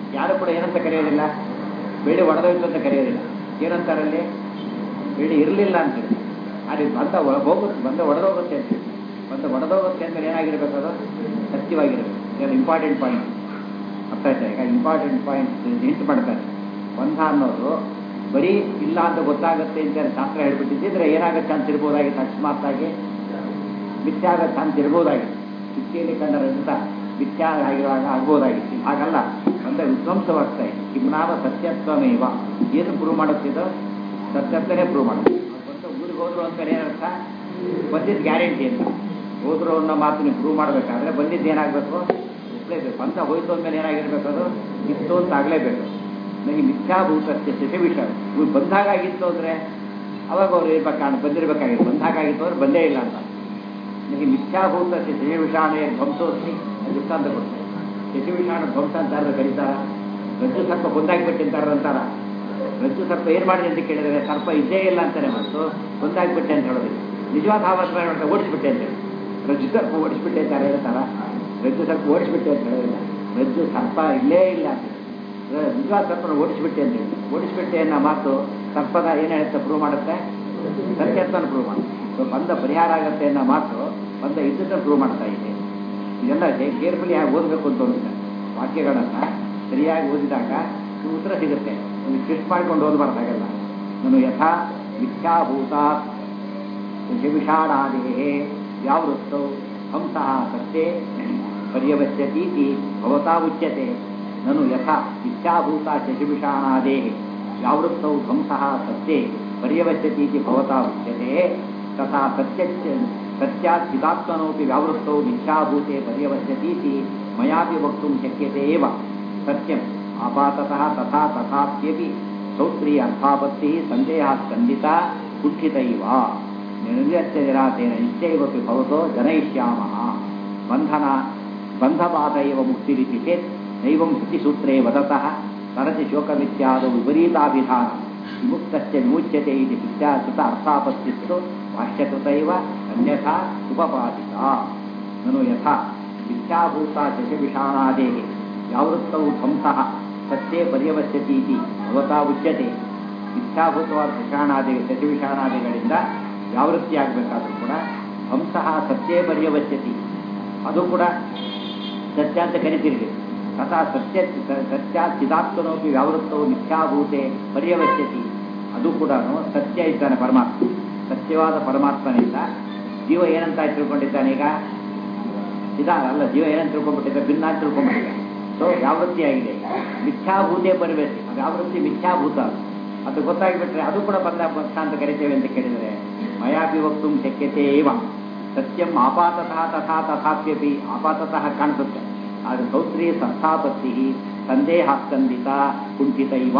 Speaker 2: ಯಾರು ಕೂಡ ಏನಂತ ಕರೆಯೋದಿಲ್ಲ, ಬೆಳ್ಳಿ ಒಡೆದೋಯ್ತು ಅಂತ ಕರೆಯೋದಿಲ್ಲ. ಏನಂತಾರಲ್ಲಿ ಬೆಳ್ಳಿ ಇರಲಿಲ್ಲ ಅಂತೇಳಿ. ಆದರೆ ಬಂದ ಹೋಗುತ್ತೆ, ಬಂದ ಒಡೆದೋಗುತ್ತೆ ಅಂತೇಳಿ. ಬಂದ ಒಡೆದೋಗುತ್ತೆ ಅಂದರೆ ಏನಾಗಿರ್ಬೇಕು, ಅದು ಸತ್ಯವಾಗಿರಬೇಕು. ಇದೆಲ್ಲ ಇಂಪಾರ್ಟೆಂಟ್ ಪಾಯಿಂಟ್ ಅರ್ಥ ಆಯ್ತಾ? ಈಗ ಇಂಪಾರ್ಟೆಂಟ್ ಪಾಯಿಂಟ್ ಹಿಂಟ್ ಮಾಡ್ತಾರೆ. ಬಂಧ ಅನ್ನೋದು ಬರೀ ಇಲ್ಲ ಅಂತ ಗೊತ್ತಾಗುತ್ತೆ ಅಂತ ಶಾಸ್ತ್ರ ಹೇಳ್ಬಿಟ್ಟಿದ್ದರೆ ಏನಾಗೋ ಚಾನ್ಸ್ ಇರ್ಬೋದಾಗಿತ್ತು, ಅಕಸ್ಮಾತ್ತಾಗಿ ಮಿಥ್ಯಾ ಆಗೋ ಚಾನ್ಸ್ ಇರ್ಬೋದಾಗಿತ್ತು. ಚುಕ್ಕಿಯಲ್ಲಿ ಕಂಡ ರಜತ ಮಿಥ್ಯಾ ಆಗಿರುವಾಗ ಆಗ್ಬೋದಾಗಿತ್ತು. ಹಾಗಲ್ಲ, ಬಂದ ವಿಧ್ವಂಸವಾಗ್ತಾ ಇದೆ. ಕಿಮ್ನಾವ ಸತ್ಯತ್ವಮೇವ. ಏನು ಪ್ರೂವ್ ಮಾಡುತ್ತಿದ್ದೋ ಸತ್ಯತ್ವನೇ ಪ್ರೂವ್ ಮಾಡುತ್ತೆ. ಬಂದ ಊರಿಗೆ ಹೋದ್ರು ಅಂತ ಏನರ್ಥ, ಬಂದಿದ್ದು ಗ್ಯಾರಂಟಿ ಅಂತ. ಹೋದ್ರು ಅನ್ನೋ ಮಾತನ್ನು ಪ್ರೂವ್ ಮಾಡಬೇಕಾದ್ರೆ ಬಂದಿದ್ದು ಏನಾಗಬೇಕು, ಒಪ್ಪಲೇಬೇಕು. ಬಂದ ಹೋಯ್ತು ಅಂದಮೇಲೆ ಏನಾಗಿರ್ಬೇಕು, ಅದು ಇತ್ತು ಅಂತ ಆಗಲೇಬೇಕು. ನನಗೆ ಮಿಥ್ಯಾಭೂತಕ್ಕೆ ಶಶವಿಷ ಇವ್ರು ಬಂದಾಗಿತ್ತು ಅಂದರೆ ಅವಾಗ ಅವ್ರು ಇರ್ಬೇಕಾಗ ಬಂದಿರಬೇಕಾಗಿತ್ತು. ಬಂದಾಗಿತ್ತು ಅಂದ್ರೆ ಬಂದೇ ಇಲ್ಲ ಅಂತ. ನನಗೆ ಮಿಥ್ಯಾಭೂತಕ್ಕೆ ಶಶವಿಷಾಣೆ ಧ್ವಂಸೋಸ್ತಿ ಅದು ದೃಷ್ಟಾಂತ ಕೊಡ್ತಾರೆ. ಶಶವಿಷಾಣ ಧ್ವಂಸ ಅಂತಾರ ಕರೀತಾರ. ರಜ್ಜು ಸರ್ಪ ಬಂದಾಗಿಬಿಟ್ಟಿಂತಾರ ಅಂತಾರ. ರಜ್ಜು ಸರ್ಪ ಏನು ಮಾಡಿದೆ ಅಂತ ಕೇಳಿದರೆ ಸರ್ಪ ಇದ್ದೇ ಇಲ್ಲ ಅಂತಾನೆ ಮತ್ತು ಬಂದಾಗಿಬಿಟ್ಟೆ ಅಂತ ಹೇಳೋದಿಲ್ಲ. ನಿಜವಾದ ಆವಾಸ ಮಾಡ್ತಾರೆ ಓಡಿಸ್ಬಿಟ್ಟೆ ಅಂತೇಳಿ. ರಜ್ಜು ಸರ್ಪ ಓಡಿಸ್ಬಿಟ್ಟೆ ಅಂತಾರೆ ಹೇಳ್ತಾರ. ರಜ್ಜು ಸರ್ಪ ಓಡಿಸ್ಬಿಟ್ಟೆ ಅಂತ ಹೇಳೋದಿಲ್ಲ. ರಜ್ಜು ಸರ್ಪ ಇಲ್ಲೇ ಇಲ್ಲ ಅಂತ ನಿಜವಾದ ಸರ್ಪನ ಓಡಿಸ್ಬಿಟ್ಟೆ ಅಂತ ಹೇಳಿ. ಓಡಿಸ್ಬಿಟ್ಟೆ ಅನ್ನೋ ಮಾತು ಸರ್ಪದ ಏನು ಹೇಳುತ್ತೆ, ಪ್ರೂವ್ ಮಾಡುತ್ತೆ, ಸತ್ಯತ್ವನ ಪ್ರೂವ್ ಮಾಡುತ್ತೆ. ಸೊ ಬಂದ ಪರಿಹಾರ ಆಗುತ್ತೆ ಅನ್ನೋ ಮಾತು ಬಂದ ಇದ್ದನ್ನು ಪ್ರೂವ್ ಮಾಡ್ತಾ ಇದೆ. ಇದೆಲ್ಲ ಕೇರ್ಫುಲಿ ಆಗಿ ಓದಬೇಕು ಅಂತ ಅನಿಸ್ತಾರೆ. ವಾಕ್ಯಗಳನ್ನು ಸರಿಯಾಗಿ ಓದಿದಾಗ ಉತ್ತರ ಸಿಗುತ್ತೆ. ನೀವು ಟ್ವಿಸ್ಟ್ ಮಾಡ್ಕೊಂಡು ಓದಬಾರ್ದಾಗಲ್ಲ. ನಾನು ಯಥಾ ಮಿಥ್ಯಾಭೂತ ವಿಷಾಣಾದೇಹೇ ವ್ಯಾವೃತ್ತೌ ಹಂಸಃ ಸತ್ಯೇ ಪರ್ಯವಶ್ಯತೀತಿ ಭವತಾ ಉಚ್ಯತೆ. ನನು ಯಥಾ ಮಿಥ್ಯಾಭೂತ ಶಶಿವಿಷಾಣಾದೇಹೇ ವ್ಯಾವೃತ್ತೌ ಧ್ವಂಸಃ ಸತ್ಯೇ ಪರ್ಯವಶ್ಯತೀತಿ ಭವತಾ ಉಚ್ಯತೆ. ತಥಾ ಸತ್ಯ ಸತ್ಯಾತ್ ಚಿದಾತ್ಮನೋಪಿ ವ್ಯಾವೃತ್ತೌ ಮಿಥ್ಯಾಭೂತೆ ಪರ್ಯವಶ್ಯತೀತಿ ಮಯಾಪಿ ವಕ್ತುಂ ಶಕ್ಯತೆ ಏವ. ಸತ್ಯಂ ಆಪಾತತಃ ತಥಾ ತಥಾಪ್ಯಪಿ ಸೌತ್ರೀ ಅರ್ಥಾಪತ್ತಿ ಸಂದೇಹ ಸ್ಕಂದಿತ ಕುಠಿತೈವ. ನಿರ್ವ್ಯತ್ಯ ನಿರಾಸೇನ ನಿಶ್ಚಯವಪಿ ಭವತೋ ಜನಯಿಷ್ಯಾಮಃ. ಬಂಧನ ಬಂಧಪಾತ ಇವ ಮುಕ್ತಿರಿತಿ ಚೇತ್ ನೈವಂ ಶ್ರುತಿಸೂತ್ರೇ ವದತಃ ತರತಿ ಶೋಕಮಿತ್ಯಾದೌ ವಿಪರೀತಾಭಿಧಾನ ವಿಮುಕ್ತಶ್ಚ ವಿಮುಚ್ಯತೆ ಇತಿ ಮಿಥ್ಯಾಶ್ರುತ ಅರ್ಥಾಪತ್ತಿಸ್ತು ಭಾಷ್ಯಕೃತೈವ ಅನ್ಯಥಾ ಉಪಪಾದಿತ. ನನು ಯಥಾ ಮಿಥ್ಯಾಭೂತ ಶಶವಿಷಾಣಾದೇಹೇ ವ್ಯಾವೃತ್ತೌ ಧ್ವಂಸಃ ಸತ್ಯೇ ಪರ್ಯವಶ್ಯತೀತಿ ಭವತಾ ಉಚ್ಯತೆ. ಮಿಥ್ಯಾಭೂತವಾದ ವಿಷಾಣಾದಿ ಶಶವಿಷಾಣಾದಿಗಳಿಂದ ವ್ಯಾವೃತ್ತಿ ಆಗಬೇಕಾದ್ರೂ ಕೂಡ ಧ್ವಂಸಃ ಸತ್ಯೇ ಪರ್ಯವಶ್ಯತಿ, ಅದು ಕೂಡ ಸತ್ಯ ಅಂತ ಕರಿತಿರ್ಬೇಕು. ತಥಾ ಸತ್ಯ ಸತ್ಯ ಚಿದಾತ್ಮನೋಪಿ ವ್ಯಾವೃತ್ತವು ಮಿಥ್ಯಾಭೂತೆ ಪರ್ಯವಶ್ಯತಿ, ಅದು ಕೂಡ ಸತ್ಯ ಇದ್ದಾನೆ ಪರಮಾತ್ಮ. ಸತ್ಯವಾದ ಪರಮಾತ್ಮನಿಂದ ಜೀವ ಏನಂತ ತಿಳ್ಕೊಂಡಿದ್ದಾನೆ, ಈಗ ಇದಾನ ಅಲ್ಲ, ಜೀವ ಏನಂತ ತಿಳ್ಕೊಂಡ್ಬಿಟ್ಟಿದ್ದ, ಭಿನ್ನ ಅಂತ ತಿಳ್ಕೊಂಡ್ಬಿಟ್ಟಿದ್ದ. ಸೊ ವ್ಯಾವೃತ್ತಿಯಾಗಿದೆ. ಮಿಥ್ಯಾಭೂತೆ ಪರಿವರ್ತಿ, ವ್ಯಾವೃತ್ತಿ ಮಿಥ್ಯಾಭೂತ ಅದು ಗೊತ್ತಾಗಿಬಿಟ್ರೆ ಅದು ಕೂಡ ಬಂದ ಪಕ್ಷ ಅಂತ ಕರಿತೇವೆ ಅಂತ ಕೇಳಿದರೆ ಮಯಾಪಿ ವಕ್ತುಂ ಶಕ್ಯತೆ ಏವ. ಸತ್ಯಂ ಆಪಾತತಃ ತಥಾ ತಥಾಪ್ಯಪಿ ಆಪಾತತಃ ಕಾಣಿಸುತ್ತೆ. ಆದರೆ ಸೌತ್ರೀ ಸಂಸ್ಥಾಪತ್ತಿ ಸಂದೇಹ ಸ್ಕಂದಿತ ಕುಂಠಿತ ಇವ.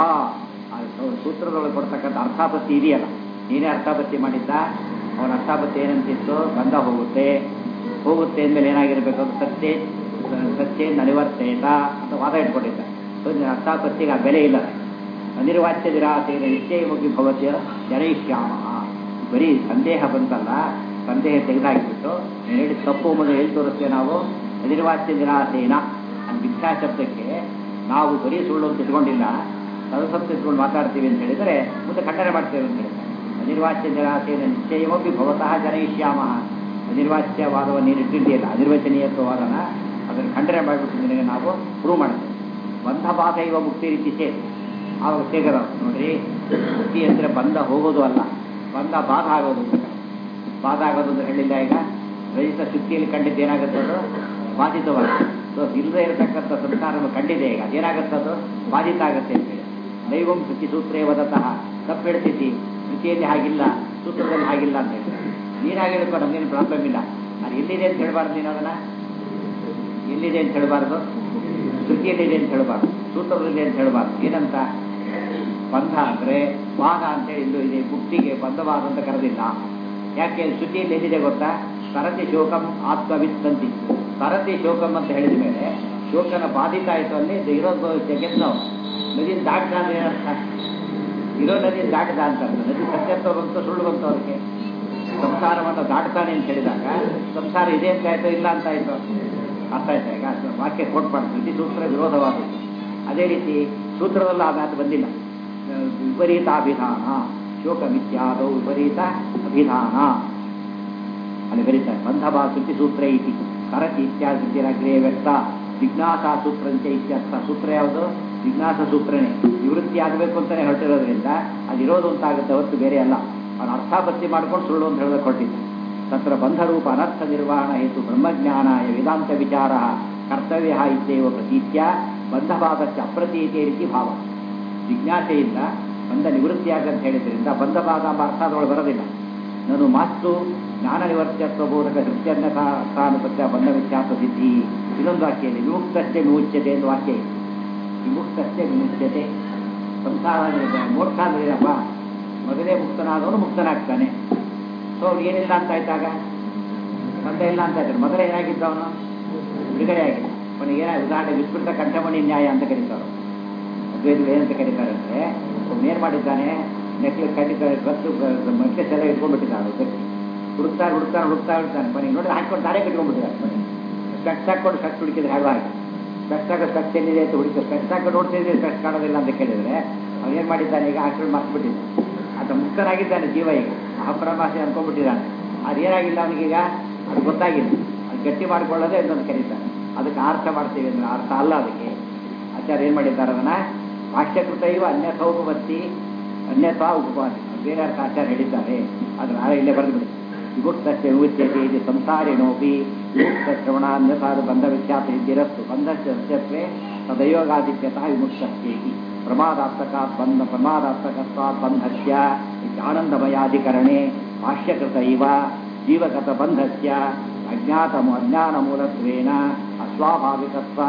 Speaker 2: ಸೂತ್ರದೊಳಗೆ ಕೊಡ್ತಕ್ಕಂಥ ಅರ್ಥಾಪತ್ತಿ ಇದೆಯಲ್ಲ, ನೀನೇ ಅರ್ಥಾಪತ್ತಿ ಮಾಡಿದ್ದ. ಅವನ ಅರ್ಥಾಪತ್ತಿ ಏನಂತಿತ್ತು, ಬಂದ ಹೋಗುತ್ತೆ, ಹೋಗುತ್ತೆ ಅಂದಮೇಲೆ ಏನಾಗಿರಬೇಕು, ಅದು ಸತ್ಯ ಸತ್ಯ ನನಿವರ್ತೇತ ಅಂತ ವಾದ ಇಟ್ಕೊಂಡಿದ್ದ. ಸೊ ಅರ್ಥಾಪತ್ತಿಗೆ ಆ ಬೆಲೆ ಇಲ್ಲ. ಅನಿರ್ವಾಚ್ಯ ನಿರಾಸೇನ ನಿಶ್ಚಯ ಮುಗಿ ಭವತ್ಯ ಜನಯಿಷ್ಯಾಮ. ಬರೀ ಸಂದೇಹ ಬಂತಲ್ಲ, ಸಂದೇಹ ತೆಗೆದಾಕಿಬಿಟ್ಟು ಹೇಳಿ ತಪ್ಪು ಮೊದಲು ಹೇಳಿ ತೋರಿಸ್ತೇವೆ ನಾವು. ಅನಿರ್ವಾಚ್ಯ ನಿರಾಸೇನ ಅದು ಮಿಥ್ಯಾ ಶಬ್ದಕ್ಕೆ ನಾವು ಬರೀ ಸುಳ್ಳು ಅಂತ ಇಟ್ಕೊಂಡಿಲ್ಲ, ಸದಸತ್ತು ಇಟ್ಕೊಂಡು ಮಾತಾಡ್ತೀವಿ ಅಂತ ಹೇಳಿದರೆ ಮುಂದೆ ಖಂಡನೆ ಮಾಡ್ತೇವೆ ಅಂತ ಹೇಳ್ತಾರೆ. ಅನಿರ್ವಾಚ್ಯ ನಿರಾಸೇನ ನಿಶ್ಚಯವೊಬ್ಬಿ ಭವತಃ ಜನಯಿಷ್ಯಾಮ. ಅನಿರ್ವಾಚ್ಯವಾದವನ್ನು ನೀನು ಇಟ್ಟಿದ್ದೀಯಲ್ಲ, ಅನಿರ್ವಚನೀಯತ್ವವಾದನ ಅದನ್ನು ಖಂಡನೆ ಮಾಡಿಬಿಟ್ಟು ನಿನಗೆ ನಾವು ಪ್ರೂವ್ ಮಾಡ್ತೇವೆ. ಬಂಧ ಬಾಧ ಇವ ಮುಕ್ತಿ ರೀತಿ ಸೇರಿ ಆವಾಗ ಶೇಖರ ನೋಡ್ರಿ, ಮುಕ್ತಿ ಅಂದರೆ ಬಂದ ಹೋಗೋದು ಅಲ್ಲ, ಬಂದ ಬಾಧ ಆಗೋದು. ಬಾಧ ಆಗೋದು ಅಂದರೆ ಹೇಳಿಲ್ಲ, ಈಗ ರಜಿತ ಶುದ್ಧಿಯಲ್ಲಿ ಕಂಡಿದ್ದು ಏನಾಗುತ್ತೆ, ಅದು ಬಾಧಿತವಾಗುತ್ತೆ. ಸೊ ಇಲ್ಲದೇ ಇರತಕ್ಕಂಥ ಸಂಸಾರವನ್ನು ಕಂಡಿದೆ, ಈಗ ಅದೇನಾಗುತ್ತದು ಬಾಧಿತ ಆಗುತ್ತೆ ಅಂತೇಳಿ. ದೈವಂ ಶುಚಿ ಸೂತ್ರೇ ವದತಃ ತಪ್ಪು ಹೇಳ್ತಿದ್ದಿ, ಶುಚಿಯಲ್ಲಿ ಹಾಗಿಲ್ಲ, ಸೂತ್ರದಲ್ಲಿ ಹಾಗಿಲ್ಲ ಅಂತ ಹೇಳ್ತಾರೆ. ನೀನಾಗಿ ಹೇಳ್ಕೊ, ನಮಗೇನು ಪ್ರಾಬ್ಲಮ್ ಇಲ್ಲ. ಅದು ಎಲ್ಲಿದೆ ಅಂತ ಹೇಳಬಾರ್ದು, ನೀನು ಅದನ್ನು ಎಲ್ಲಿದೆ ಅಂತ ಹೇಳಬಾರ್ದು, ಶ್ರುತಿಯಲ್ಲಿದೆ ಅಂತ ಹೇಳಬಾರ್ದು, ಸೂತ್ರದಲ್ಲಿದೆ ಅಂತ ಹೇಳಬಾರ್ದು. ಏನಂತ ಬಂಧ ಅಂದರೆ ಬಾಧ ಅಂತೇಳಿ ಇಲ್ಲೂ ಇದೆ. ಮುಕ್ತಿಗೆ ಬಂಧವಾದ ಅಂತ ಕರೆದಿಲ್ಲ. ಯಾಕೆ, ಶ್ರುತಿಯಲ್ಲಿ ಎಲ್ಲಿದೆ ಗೊತ್ತಾ, ಸರತಿ ಶೋಕಂ ಆತ್ಮವಿತ್ತಂತಿ. ಸರತಿ ಶೋಕಂ ಅಂತ ಹೇಳಿದ ಮೇಲೆ ಶೋಕನ ಬಾಧಿತ ಆಯಿತು. ಅಲ್ಲಿ ಇರೋದು ಜಗತ್ತು ನಾವು ನದಿನ ದಾಟಿದ ಅಂದ್ರೆ ಏನರ್ಥ, ಇರೋ ನದಿನ ದಾಟಿದ ಅಂತ. ನದಿ ಸತ್ಯತ್ವ ಬಂತು, ಸುಳ್ಳು ಬಂತು, ಅದಕ್ಕೆ ಸಂಸಾರವನ್ನು ದಾಟ್ತಾನೆ ಅಂತ ಹೇಳಿದಾಗ ಸಂಸಾರ ಇದೆ ಅಂತ ಆಯಿತು, ಇಲ್ಲ ಅಂತ ಆಯಿತು. ಅರ್ಥ ಆಯ್ತಾ? ಈಗ ವಾಕ್ಯ ಕೊಟ್ಬಾರ್ದು, ಶ್ರುತಿ ಸೂತ್ರ ವಿರೋಧವಾದದ್ದು. ಅದೇ ರೀತಿ ಸೂತ್ರದಲ್ಲೂ ಆ ಮಾತು ಬಂದಿಲ್ಲ. ವಿಪರೀತ ಅಭಿಧಾನ ಶೋಕ ಮಿಥ್ಯಾದೌ ವಿಪರೀತ ಅಭಿಧಾನ ಅಲ್ಲಿ ಬರೀತಾರೆ. ಬಂಧಭಾ ಕೃತಿ ಸೂತ್ರ ಇತಿ ಕರತಿ ಇತ್ಯಾದಿ ಕೃತಿರಗ್ರೇ ವ್ಯಕ್ತ ಜಿಜ್ಞಾಸ ಸೂತ್ರಂಚ ಇತ್ಯರ್ಥ. ಸೂತ್ರ ಯಾವುದು? ಜಿಜ್ಞಾಸ ಸೂತ್ರನೇ. ನಿವೃತ್ತಿ ಆಗಬೇಕು ಅಂತಲೇ ಹೊರಟಿರೋದ್ರಿಂದ ಅದಿರೋದು ಅಂತಾಗುತ್ತೆ ಹೊರತು ಬೇರೆ ಅಲ್ಲ. ಅವನು ಅರ್ಥಾಪತ್ತಿ ಮಾಡ್ಕೊಂಡು ಸುಳ್ಳು ಅಂತ ಹೇಳೋದಕ್ಕೆ ಹೊರಟಿದ್ದ. ತತ್ರ ಬಂಧರೂಪ ಅನರ್ಥ ನಿರ್ವಹಣ ಹೇತು ಬ್ರಹ್ಮಜ್ಞಾನಾಯ ವೇದಾಂತ ವಿಚಾರ ಕರ್ತವ್ಯ ಇತ್ಯೇವ ಪ್ರತೀತ್ಯ ಬಂಧಭಾಗಕ್ಕೆ ಅಪ್ರತೀತಿಯ ರೀತಿ ಭಾವ. ಜಿಜ್ಞಾಸೆಯಿಂದ ಬಂಧ ನಿವೃತ್ತಿಯಾಗಂತ ಹೇಳಿದ್ರಿಂದ ಬಂಧಭಾಗ ಎಂಬ ಅರ್ಥ ಅದರೊಳಗೆ ಬರೋದಿಲ್ಲ. ನಾನು ಮಾಸ್ತು ಜ್ಞಾನ ನಿವರ್ತ್ಯತ್ವ ಬೋಧಕ ದೃತ್ಯನ್ಯತಾನುಪತ್ಯ ಬಂಧ ಮಿಥ್ಯಾತ್ವ ಸಿದ್ಧಿ. ಇನ್ನೊಂದು ವಾಕ್ಯ ಇದೆ, ವಿಮುಕ್ತಸ್ಯ ವಿಮುಚ್ಯತೆ ಎಂದು ವಾಕ್ಯ ಇದೆ. ವಿಮುಕ್ತಸ್ಯ ವಿಮುಚ್ಯತೆ ಸಂಸಾರ ಮೋಕ್ಷ ಅಂದ್ರೆ ಏನಪ್ಪ? ಮೊದಲೇ ಮುಕ್ತನಾದವನು ಮುಕ್ತನಾಗ್ತಾನೆ. ಸೊ ಅವ್ನು ಏನಿಲ್ಲ ಅಂತ ಆಯ್ತಾಗ ಬಂಧ ಇಲ್ಲ ಅಂತ ಆಯ್ತಾರೆ. ಮೊದಲೇ ಏನಾಗಿದ್ದವನು ಬಿಡುಗಡೆ ಆಗಿದೆ. ಅವನಿಗೆ ಏನಾಗ ಉದಾಹರಣೆ ವಿಸ್ಮೃತ ಕಂಠಮಣಿ ನ್ಯಾಯ ಅಂತ ಕರೀತಾರೆ. ಅದ್ವೈತಗಳು ಏನಂತ ಕರೀತಾರೆ ಅಂದರೆ, ಅವ್ನು ಏನು ಮಾಡಿದ್ದಾನೆ, ನೆಕ್ಲೆಸ್ ಕಟ್ಟಿದ್ದಾರೆ, ಕತ್ತು ನೆಕ್ಲೆಸ್ ಎಲ್ಲ ಇಟ್ಕೊಂಡ್ಬಿಟ್ಟಿದ್ದಾನೆ. ವ್ಯಕ್ತಿ ಹುಡುಕ್ತಾ ಹುಡುಕ್ತಾ ಹುಡುಕ್ತಾ ಇರ್ತಾನೆ. ಮನೆಗೆ ನೋಡಿ ಹಾಕೊಂಡು ತಾನೇ ಕಟ್ಕೊಂಡ್ಬಿಟ್ಟಿದ್ದಾರೆ. ಮನೆ ಸ್ಪೆಕ್ಸ್ ಹಾಕೊಂಡು ಸ್ಪೆಕ್ಸ್ ಹುಡುಕಿದ್ರೆ ಹಾಗೆ ಆಗಿ ಸ್ಪೆಕ್ಸ್ ಹಾಕೋ ಸ್ಪೆಕ್ಸ್ ಎಲ್ಲಿದೆ ಅಂತ ಹುಡುಕಿ ಸ್ಪೆಕ್ಸ್ ಹಾಕೊಂಡು ನೋಡ್ತಿದ್ರೆ ಸ್ಪೆಕ್ಸ್ ಕಾಣೋದಿಲ್ಲ ಅಂತ ಕೇಳಿದರೆ ಅವ್ನು ಏನು ಮಾಡಿದ್ದಾನೆ, ಈಗ ಹಾಕೊಂಡು ಮರ್ಸ್ಬಿಟ್ಟಿದ್ದ. ಆತ ಮುಕ್ತನಾಗಿದ್ದಾನೆ ಜೀವ. ಈಗ ಅಹಪ್ರಮಾಸೆ ಅನ್ಕೊಂಡ್ಬಿಟ್ಟಿದ್ದಾನೆ. ಅದು ಏನಾಗಿಲ್ಲ ಅವನಿಗೀಗ, ಅದು ಗೊತ್ತಾಗಿಲ್ಲ. ಅದು ಗಟ್ಟಿ ಮಾಡಿಕೊಳ್ಳೋದೇ ಇನ್ನೊಂದು ಕರೀತಾರೆ. ಅದಕ್ಕೆ ಅರ್ಥ ಮಾಡ್ತೀವಿ ಅಂದರೆ ಅರ್ಥ ಅಲ್ಲ. ಅದಕ್ಕೆ ಆಚಾರ್ಯ ಏನು ಮಾಡಿದ್ದಾರೆ, ಅದನ್ನು ಭಾಷ್ಯಕೃತ ಇವ ಅನ್ಯಥಾ ಉಪಪತ್ತಿ ಅನ್ಯಥಾ ಉಪಪಾದಿ ಬೇರೆ ಅರ್ಥ ಆಚಾರ್ಯ ಹೇಳಿದ್ದಾರೆ. ಅದರ ಇಲ್ಲೇ ಬರೆದು ಬಿಡಿ. ವಿಮುಕ್ತಸ್ಯ ವಿಮುಚ್ಯತೆ ಇದು ಸಂಸಾರಿಣೋಪಿ ವಿಮುಕ್ತ ಶ್ರವಣ ಅನ್ಯಥಾದ ಬಂಧ ವಿಖ್ಯಾತ ಇದ್ದಿರಸ್ತು ಬಂಧಸ್ಯ ಸತ್ಯತ್ವೇ ತದಯೋಗಾದಿತ್ಯತಃ ವಿಮುಕ್ತಸ್ಯೇತಿ ಪ್ರಮಾದಾತ್ಮಕಾತ್ ಬಂಧ ಪ್ರಮಾದಾತ್ಮಕತ್ವಾತ್ ಬಂಧಸ್ಯ ಆನಂದಮಯಾಧಿಕರಣೆ ಭಾಷ್ಯಕೃತ ಇವ ಜೀವಗತ ಬಂಧಸ್ಯ ಅಜ್ಞಾತ ಅಜ್ಞಾನ ಮೂಲತ್ವೇನ ಅಸ್ವಾಭಾವಿಕತ್ವ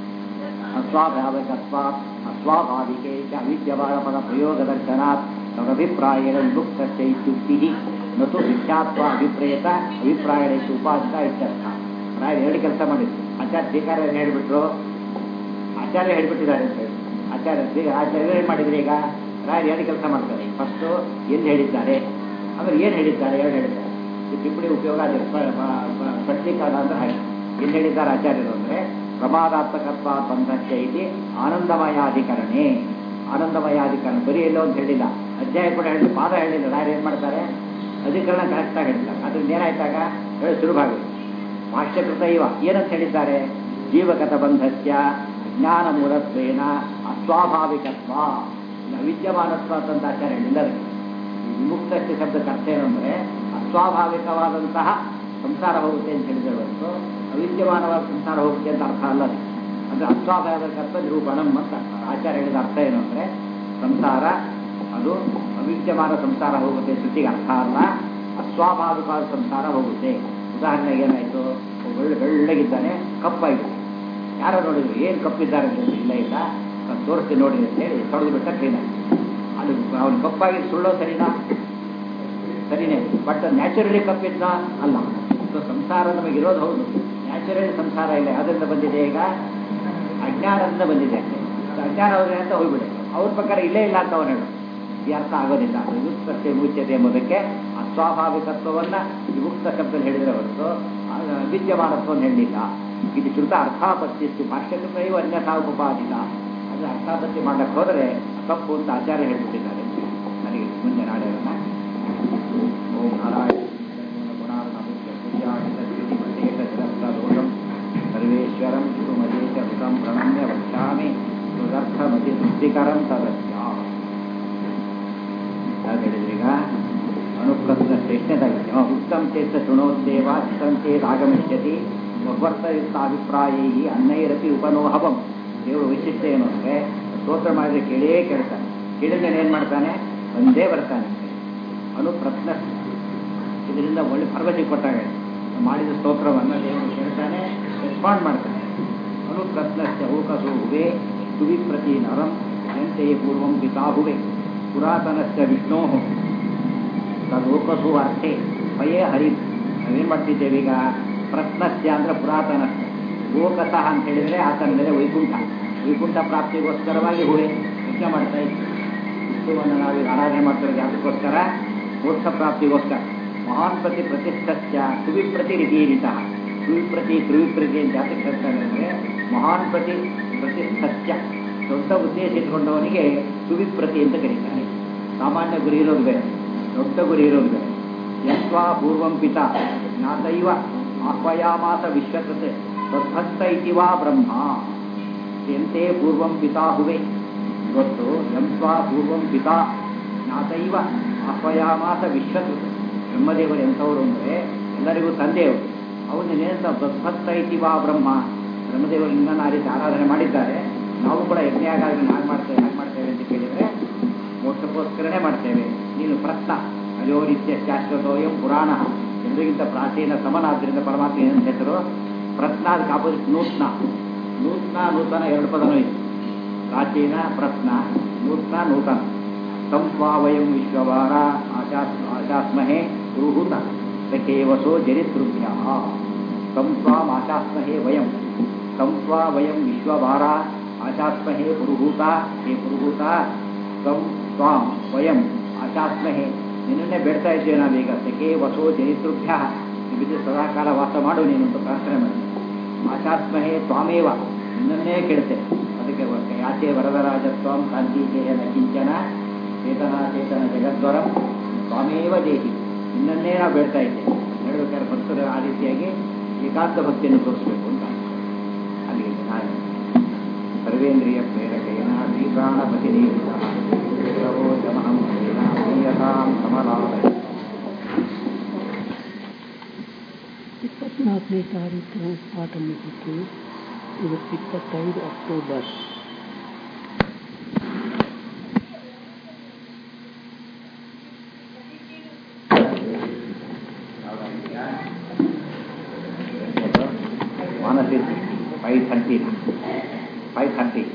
Speaker 2: ಅಸ್ವಾಭಾವಿಕತ್ವಾತ್ ಅಸ್ವಾಭಾವಿಕೆ ಚ ಅವಿದ್ಯಮಾನ ಪದ ಪ್ರಯೋಗದರ್ಶನಾತ್ ತದಭಿಪ್ರಾಯೇಣ ವಿಮುಕ್ತಸ್ಯ ಇತ್ಯುಕ್ತಿಃ ನತು ವಿಖ್ಯಾತ್ವ ಅಭಿಪ್ರೇತ ಅಭಿಪ್ರಾಯಣ ಉಪಾದಿತ ಇತ್ಯರ್ಥ. ರಾಯರು ಎರಡು ಕೆಲಸ ಮಾಡಿದ್ರು. ಆಚಾರ್ಯ ಬೇಕಾದ್ರೆ ಹೇಳಿಬಿಟ್ರು, ಆಚಾರ್ಯ ಹೇಳಿಬಿಟ್ಟಿದ್ದಾರೆ ಅಂತ ಹೇಳಿ. ಆಚಾರ್ಯ ಆಚಾರ್ಯ ಏನು ಮಾಡಿದ್ರು, ಈಗ ರಾಯರು ಎರಡು ಕೆಲಸ ಮಾಡ್ತಾರೆ. ಫಸ್ಟು ಎಲ್ಲಿ ಹೇಳಿದ್ದಾರೆ, ಆಮೇಲೆ ಏನು ಹೇಳಿದ್ದಾರೆ, ಎರಡು ಹೇಳಿದ್ದಾರೆ. ಈ ಟಿಪ್ಪಣಿ ಉಪಯೋಗ ಅದೇ ಸ್ಪಷ್ಟೀಕರಣ ಅಂದ್ರೆ ಹಾಗೆ. ಎಲ್ಲಿ ಹೇಳಿದ್ದಾರೆ ಆಚಾರ್ಯರು ಅಂದರೆ ಪ್ರಮಾದಾತ್ಮಕತ್ವ ಬಂಧಸ್ಯ ಇದೆ ಆನಂದಮಯಾಧಿಕರಣೆ. ಆನಂದಮಯಾಧಿಕರಣ ಬರೀ ಎಲ್ಲೋ ಅಂತ ಹೇಳಿಲ್ಲ, ಅಧ್ಯಾಯ ಕೂಡ ಹೇಳಿ ಪಾದ ಹೇಳಿಲ್ಲ. ರಾಯರು ಏನು ಮಾಡ್ತಾರೆ, ಅಧಿಕರಣ ಕರೆಕ್ಟಾಗಿ ಹೇಳ್ತಾರೆ. ಅದರಿಂದ ಏನಾಯ್ತಾಗ ಹೇಳಿ ಸುಲಭಾಗುತ್ತೆ. ಭಾಷ್ಯಕೃತ ಇವ ಏನಂತ ಹೇಳಿದ್ದಾರೆ, ಜೀವಗತ ಬಂಧಸ್ಯ ಜ್ಞಾನ ಮೂಲತ್ವೇನ ಅಸ್ವಾಭಾವಿಕತ್ವ ಅವಿದ್ಯಮಾನತ್ವ ಅಂತ ಆಚಾರ್ಯ ಹೇಳಿಲ್ಲ. ಅದಕ್ಕೆ ವಿಮುಕ್ತಸ್ಯ ಶಬ್ದಕ್ಕೆ ಅರ್ಥ ಏನು ಅಂದರೆ ಅಸ್ವಾಭಾವಿಕವಾದಂತಹ ಸಂಸಾರ ಹೋಗುತ್ತೆ ಅಂತ ಹೇಳಿದರೆ ಹೊರತು ಅವಿದ್ಯಮಾನವಾದ ಸಂಸಾರ ಹೋಗುತ್ತೆ ಅಂತ ಅರ್ಥ ಅಲ್ಲ. ಅಂದರೆ ಅಸ್ವಾಭಾವಿಕತ್ವ ನಿರೂಪಣಂ ಅಂತ ಆಚಾರ್ಯ ಹೇಳಿದ ಅರ್ಥ ಏನು ಅಂದರೆ ಸಂಸಾರ ಅದು ಅವಿದ್ಯಮಾನ ಸಂಸಾರ ಹೋಗುತ್ತೆ ಶ್ರುತಿಗೆ ಅರ್ಥ ಅಲ್ಲ, ಅಸ್ವಾಭಾವಿಕವಾದ ಸಂಸಾರ ಹೋಗುತ್ತೆ. ಉದಾಹರಣೆಗೆ ಏನಾಯಿತು, ಒಳ್ಳೆ ಬೆಳ್ಳಗಿದ್ದಾನೆ, ಕಪ್ಪಾಯಿತು. ಯಾರೋ ನೋಡಿದ್ರು, ಏನು ಕಪ್ಪಿದ್ದಾರೆ ಅಂತ ಇಲ್ಲ ಇಲ್ಲ ತೋರಿಸ್ತೀನಿ ನೋಡಿ ಅಂತ ಹೇಳಿ ತೊಳೆದು ಬಿಟ್ಟ ಕ್ಲೀನಾಗಿ. ಅದು ಅವನು ಕಪ್ಪಾಗಿ ಸುಳ್ಳೋ ಸರಿನಾ? ಸರಿನೇ. ಬಟ್ ನ್ಯಾಚುರಲಿ ಕಪ್ಪಿದ್ದ ಅಲ್ಲ. ಸೊ ಸಂಸಾರ ನಮಗಿರೋದು ಹೌದು, ನ್ಯಾಚುರಲಿ ಸಂಸಾರ ಇಲ್ಲ. ಅದರಿಂದ ಬಂದಿದೆ, ಈಗ ಅಜ್ಞಾನದಿಂದ ಬಂದಿದೆ. ಅಜ್ಞಾನ ಅವ್ರಿಗೆ ಅಂತ ಹೋಗ್ಬಿಡೆ. ಅವ್ರ ಪ್ರಕಾರ ಇಲ್ಲೇ ಇಲ್ಲ ಅಂತ ಅವನು ಹೇಳು, ಈ ಅರ್ಥ ಆಗೋದಿಲ್ಲ. ವಿಮುಕ್ತಸ್ಯ ವಿಮುಚ್ಯತೆ ಎಂಬುದಕ್ಕೆ ಅಸ್ವಾಭಾವಿಕತ್ವವನ್ನು ವಿಮುಕ್ತ ಶಬ್ದದಲ್ಲಿ ಹೇಳಿದರೆ ಹೊರತು ವಿದ್ಯಮಾನತ್ವವನ್ನು ಹೇಳಲಿಲ್ಲ. ಇದು ಶ್ರುತ ಅರ್ಥಾಪತ್ತಿತ್ತು ಭಾಷ್ಯಕೃತೈವ ಅನ್ಯಥಾ ಉಪಪಾದಿತ. ಅದು ಅರ್ಥಾಪತ್ತಿ ಮಾಡಕ್ಕೆ ಹೋದರೆ ತಪ್ಪು ಅಂತ ಆಚಾರ್ಯ ಹೇಳಿಬಿಟ್ಟಿದ್ದಾರೆ. ನನಗೆ ಮುಂದೆ ನಾಳೆಯನ್ನ ಓಂ ನಾರಾಯಣ ಗುಣಾರ್ಣಮುಖ್ಯಪೂಜಾಂ ಸರ್ವೇಶ್ವರಂ ಸುಮದೇಶ ಹುತಂ ಪ್ರಣಮ್ಯ ವಕ್ಷ್ಯಾಮಿ ಸುದರ್ಥಮತಿ ತೃಪ್ತಿಕರಂ ತದಸ್ಯ. ಹೇಳಿದ್ರೀಗ ಅನುಪ್ರಶ್ನ ಶ್ರೇಷ್ಠದಾಗಿದೆ. ಉತ್ತಮ ಚೇತ ಶೃಣೋದ್ದೇವ ಚಿತ್ತಂ ಚೇದಾಗಮಿಷ್ಯತಿ ವರ್ತಯುಕ್ತ ಅಭಿಪ್ರಾಯೈ ಅನ್ನೈರಪಿ ಉಪನೋಹವಂ. ದೇವರು ವೈಶಿಷ್ಟ್ಯ ಏನು ಅಂದರೆ ಸ್ತೋತ್ರ ಮಾಡಿದರೆ ಕೇಳೇ ಕೇಳ್ತಾನೆ. ಕೇಳಿದ್ರೆ ಏನು ಮಾಡ್ತಾನೆ, ಒಂದೇ ಬರ್ತಾನೆ. ಅನುಪ್ರಶ್ನ ಇದರಿಂದ ಒಳ್ಳೆ ಭರವಸೆ ಕೊಟ್ಟಾಗ ಮಾಡಿದ ಸ್ತೋತ್ರವನ್ನು ದೇವರು ಕೇಳ್ತಾನೆ, ರೆಸ್ಪಾಂಡ್ ಮಾಡ್ತಾನೆ. ಅನುಪ್ರಶ್ನಸ್ಯ ಔಕಸು ಹುವೆ ಸುವಿಪ್ರತಿ ನರಂ ಅನಂತೆಯೇ ಪೂರ್ವಂ ಪಿತಾಹುವೆ ಪುರಾತನಸ್ಯ ವಿಷ್ಣೋ ತದೋಕಸು ಅರ್ಥೆ ಪಯೇ ಹರಿ. ನಾವೇನು ಮಾಡ್ತಿದ್ದೇವೆ ಈಗ, ಪ್ರಶ್ನಸ್ಯ ಅಂದರೆ ಪುರಾತನಸ್ಯ, ಲೋಕಸಃ ಅಂತ ಹೇಳಿದರೆ ಆತನ ಮೇಲೆ ವೈಕುಂಠ, ವೈಕುಂಠ ಪ್ರಾಪ್ತಿಗೋಸ್ಕರವಾಗಿ ಹೂವೆ ಯಜ್ಞ ಮಾಡ್ತಾ ಇತ್ತು. ವಿಷ್ಣುವನ್ನು ನಾವೀಗ ಆರಾಧನೆ ಮಾಡ್ತಿರೋದು ಯಾವುದಕ್ಕೋಸ್ಕರ, ಮೋಕ್ಷ ಪ್ರಾಪ್ತಿಗೋಸ್ಕರ. ಮಹಾನ್ ಪ್ರತಿ ಪ್ರತಿಷ್ಠಸ್ಯ ಸುವಿಪ್ರತಿ ರೀತಿರಿತ. ಸುವಿಪ್ರತಿ ತ್ರಿವಿಪ್ರತಿ ಅಂತ ಜಾತಕ್ಕೆ ಹೇಳ್ತಾರೆ ಅಂದರೆ ಮಹಾನ್ ಪ್ರತಿ ಪ್ರತಿಷ್ಠಸ್ಯ ದೊಡ್ಡ ಉದ್ದೇಶ ಇಟ್ಕೊಂಡವನಿಗೆ ಸುವಿಪ್ರತಿ ಅಂತ ಕರೀತಾರೆ. ಸಾಮಾನ್ಯ ಗುರಿ ಇರೋದು ಬೇರೆ, ದೊಡ್ಡ ಗುರಿ ಇರೋದು ಬೇರೆ. ಯತ್ವಾ ಪೂರ್ವಂ ಪಿತ ಜ್ಞಾತೈವ ಆಹ್ವಯಾಮಾಸ ವಿಶ್ವಕೃತ್ ತದ್ಭಕ್ತ ಇತಿವಾ ಬ್ರಹ್ಮ. ಎಂತೆ ಪೂರ್ವಂ ಪಿತಾ ಹುವೆ ಇವತ್ತು ಯಂತ್ವಾ ಪೂರ್ವಂ ಪಿತಾ ಜ್ಞಾತೈವ ಆಹ್ವಯಾಮಾಸ ವಿಶ್ವಕೃತ್. ಬ್ರಹ್ಮದೇವರು ಎಂಥವರು ಅಂದರೆ ಎಲ್ಲರಿಗೂ ತಂದೆಯವರು. ಅವನ್ನೇನಂತ ತದ್ಭಕ್ತ ಇತಿವಾ ಬ್ರಹ್ಮ. ಬ್ರಹ್ಮದೇವರು ನಿಮ್ಮನ್ನು ಆ ರೀತಿ ಆರಾಧನೆ ಮಾಡಿದ್ದಾರೆ, ನಾವು ಕೂಡ ಯಜ್ಞಾಗಾರಗಳನ್ನು ಹಾಗೆ ಮಾಡ್ತೇವೆ ಹಾಗೆ ಮಾಡ್ತೇವೆ ಅಂತ ಕೇಳಿದರೆ ಮೋಕ್ಷಕ್ಕೋಸ್ಕರನೇ ಮಾಡ್ತೇವೆ. ನೀನು ಪ್ರಶ್ನ ಅಯೋ ನಿತ್ಯ ಶಾಶ್ವತೋಯಂ ಪುರಾಣ, ಎಲ್ಲರಿಗಿಂತ ಪ್ರಾಚೀನ ಸಮನಾದ್ದರಿಂದ ಪರಮಾತ್ಮ ಏನಂತ ಹೆಸರು ಪ್ರಶ್ನ. ಅದಕ್ಕೆ ಆಪೋಸಿಟ್ ನೂತ್ನ. ನೂತ್ನ ನೂತನ ಎರಡು ಪದನೂ ಇತ್ತು. ಪ್ರಾಚೀನ ಪ್ರಶ್ನ, ನೂತ್ನ ನೂತನ. ಸಂಸ್ವಾವಯಂ ವಿಶ್ವವಾರ ಆಶಾಸ್ ಆಶಾಸ್ಮಹೇ ಪುರುಹೂತ ಸಖೇವಸೋ ಜನಿತೃಭ್ಯ. ಸಂಸ್ವಾಂ ಆಶಾಸ್ಮಹೇ ವಯಂ. ಸಂಸ್ವಾ ವಯಂ ವಿಶ್ವವಾರ ಆಶಾಸ್ಮಹೇ ಪುರುಹೂತ. ಹೇ ಪುರುಹೂತ ಸಂ ಸ್ವಾಂ ವಯಂ ಆಶಾಸ್ಮಹೇ, ನಿನ್ನನ್ನೇ ಬೇಡ್ತಾ ಇದ್ದೇವೆ ನಾವೀಗ. ಸಖೇ ವಸೋ ಜನಿತೃಭ್ಯ, ನಿಮಗೆ ಸದಾಕಾಲ ವಾಸ ಮಾಡು ನೀನು ಅಂತ ಪ್ರಾರ್ಥನೆ ಮಾಡಿ. ಆಶಾಸ್ಮಹೇ ತ್ವಾಮೇವ, ನಿನ್ನನ್ನೇ ಕೇಳ್ತೆ. ಅದಕ್ಕೆ ಯಾಚೆ ವರದರಾಜತ್ವಂ ಕಾಂತೀಜೇಯನ ಕಿಂಚನ ಚೇತನ ಚೇತನ ಜಗದ್ವರಂ ತ್ವಾಮೇವ ದೇಹಿ, ನಿನ್ನನ್ನೇ ನಾವು ಬೇಡ್ತಾ ಇದ್ದೇವೆ. ಹೇಳಬೇಕಾದ್ರೆ ಭಕ್ತರ ಆ ರೀತಿಯಾಗಿ ಏಕಾಂತ ಭಕ್ತಿಯನ್ನು ತೋರಿಸಬೇಕು ಅಂತ ಅಲ್ಲಿ ನಾನು ಸರ್ವೇಂದ್ರಿಯ ಪ್ರೇರಕೇನ ಶ್ರೀಪ್ರಾಣಪತಿದೇವೋ ಜಮಹಂ ಪ್ರಿಯತಾಂ ಕಮಲಾಲಯ.
Speaker 1: ಇಪ್ಪತ್ನಾಲ್ಕನೇ ತಾರೀಕು ಪಾಠ ಮುಗಿತು. ಇವತ್ತು ಇಪ್ಪತ್ತೈದು October.
Speaker 2: Manasi five thirty five thirty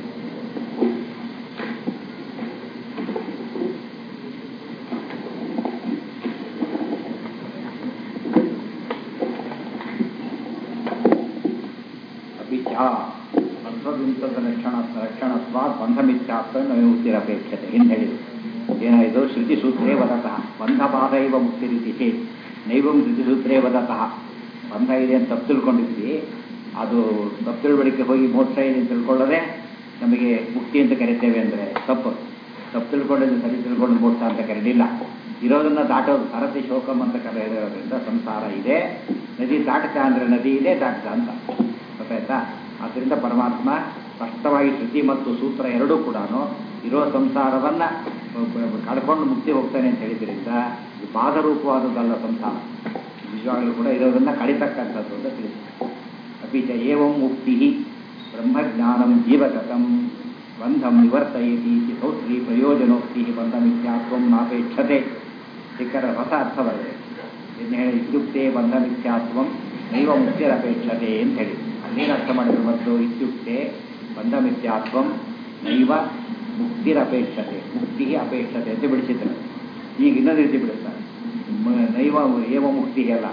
Speaker 2: ಬಂಧವಿಂತದ ರಕ್ಷಣ ರಕ್ಷಣಸ್ವಾತ್ ಬಂಧಮಿತ್ಯಾಪ್ತ ಮುಕ್ತಿರಪೇಕ್ಷತೆ ಎಂದು ಹೇಳಿದರು. ಏನಾಯಿತು? ಶ್ರುತಿಸೂತ್ರೇ ವದತಃ ಬಂಧಪಾದ ಇವ ಮುಕ್ತಿರಿತಿ ಚೇತ್ ನೈವಂ ಶ್ರುತಿಸೂತ್ರೇ ವದತಃ. ಬಂಧ ಇದೆ ಅಂತ ತಪ್ಪು ತಿಳ್ಕೊಂಡಿದ್ವಿ, ಅದು ತಪ್ಪು ತಿಳುವಳಿಕೆ ಹೋಗಿ ಮೋಕ್ಷ ಇದೆ ಅಂತ ತಿಳ್ಕೊಳ್ಳೋದೆ ನಮಗೆ ಮುಕ್ತಿ ಅಂತ ಕರಿತೇವೆ ಅಂದರೆ ತಪ್ಪು. ತಪ್ಪು ತಿಳ್ಕೊಳ್ಳೋದು ಸರಿ ತಿಳ್ಕೊಂಡು ಮೋಕ್ಷ ಅಂತ ಕರೀಲಿಲ್ಲ. ಇರೋದನ್ನು ದಾಟೋದು ಸರತಿ ಶೋಕಂ ಅಂತ ಕರೆಯೋದ್ರಿಂದ ಸಂಸಾರ ಇದೆ. ನದಿ ದಾಟುತ್ತಾ ಅಂದರೆ ನದಿ ಇದೆ ದಾಟುತ್ತಾ ಅಂತ ಗೊತ್ತಾಯ್ತಾ? ಆದ್ದರಿಂದ ಪರಮಾತ್ಮ ಸ್ಪಷ್ಟವಾಗಿ ಶ್ರುತಿ ಮತ್ತು ಸೂತ್ರ ಎರಡೂ ಕೂಡ ಇರೋ ಸಂಸಾರವನ್ನು ಕಳ್ಕೊಂಡು ಮುಕ್ತಿ ಹೋಗ್ತಾನೆ ಅಂತ ಹೇಳಿದ್ರಿಂದ ಇದು ಬಾಧರೂಪವಾದದ್ದಲ್ಲ ಸಂಸಾರ. ನಿಜವಾಗಲೂ ಕೂಡ ಇರೋದನ್ನು ಕಳಿತಕ್ಕಂಥದ್ದು ಅಂತ ತಿಳಿಸಿ. ಅಪಿಚ ಏವಂ ಮುಕ್ತಿ ಬ್ರಹ್ಮಜ್ಞಾನಂ ಜೀವಗತಂ ಬಂಧಂ ನಿವರ್ತಯತಿ ಸೌತ್ರಿ ಪ್ರಯೋಜನೋಕ್ತಿ ಬಂಧಮಿಥ್ಯಾತ್ವಂ ನಾಪೇಕ್ಷತೆ. ಸಿಕ್ಕರ ಹೊಸ ಅರ್ಥ ಬರದೆ ಇನ್ನು ಹೇಳಿ ಇತ್ಯುಕ್ತೆ ಬಂಧಮಿಥ್ಯಾತ್ವಂ ನೈವ ಮುಕ್ತಿರಪೇಕ್ಷತೆ ಅಂತ ಹೇಳಿ ಅಲ್ಲೇನು ಅರ್ಥ ಮಾಡಿದ್ರು. ಮತ್ತು ಇತ್ಯುಕ್ತೆ ಬಂಧಮಿಥ್ಯಾತ್ವಂ ನೈವ ಮುಕ್ತಿರಪೇಕ್ಷತೆ, ಮುಕ್ತಿ ಅಪೇಕ್ಷತೆ ಅಂತ ಬಿಡಿಸಿದ್ರು. ಈಗ ಇನ್ನೊಂದು ರೀತಿ ಬಿಡುತ್ತಾರೆ. ನೈವ ಏವ ಮುಕ್ತಿ ಅಲ್ಲ,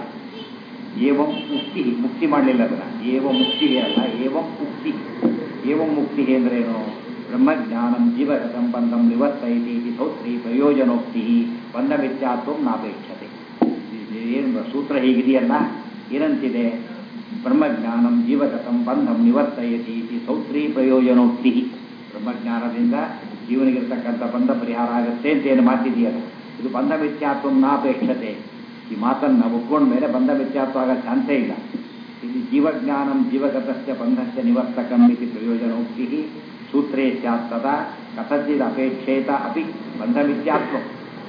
Speaker 2: ಏವಂ ಮುಕ್ತಿ. ಮುಕ್ತಿ ಮಾಡಲಿಲ್ಲ ಅದನ್ನು. ಏವ ಮುಕ್ತಿ ಅಲ್ಲ, ಏವಂ ಮುಕ್ತಿ. ಏವಂ ಮುಕ್ತಿ ಅಂದ್ರೇನು? ಬ್ರಹ್ಮಜ್ಞಾನಂ ಜೀವಗತಂ ಬಂಧಂ ನಿವರ್ತಯತಿ ಸೌತ್ರಿ ಪ್ರಯೋಜನೋಕ್ತಿ ಬಂಧಮಿಥ್ಯಾತ್ವಂ ನಾಪೇಕ್ಷತೆ. ಏನು ಸೂತ್ರ ಹೀಗಿದೆಯಲ್ಲ, ಏನಂತಿದೆ? ಬ್ರಹ್ಮಜ್ಞಾನಂ ಜೀವಗತಂ ಬಂಧಂ ನಿವರ್ತಯತಿ ಸೌತ್ರಿ ಪ್ರಯೋಜನೋಕ್ತಿ. ಬ್ರಹ್ಮಜ್ಞಾನದಿಂದ ಜೀವನಿಗಿರ್ತಕ್ಕಂಥ ಬಂಧ ಪರಿಹಾರ ಆಗುತ್ತೆ ಅಂತ ಏನು ಮಾತಿದೆಯಲ್ಲ, ಇದು ಬಂಧ ಮಿಥ್ಯಾತ್ವಂ ನಾಪೇಕ್ಷತೆ. ಈ ಮಾತನ್ನು ಒಪ್ಕೊಂಡ ಮೇಲೆ ಬಂಧ ಮಿಥ್ಯಾತ್ವ ಆಗೋ ಚಾನ್ಸೇ ಇಲ್ಲ. ಇಲ್ಲಿ ಜೀವಜ್ಞಾನಂ ಜೀವಗತಸ್ಯ ಬಂಧಸ್ಯ ನಿವರ್ತಕಂ ಇತಿ ಪ್ರಯೋಜನೋಕ್ತಿ ಸೂತ್ರೇ ಸ್ಯಾತ್ ತದಾ ಕಥಚಿದ ಅಪೇಕ್ಷೇತ ಅಪಿ ಬಂಧ ಮಿಥ್ಯಾತ್ವ.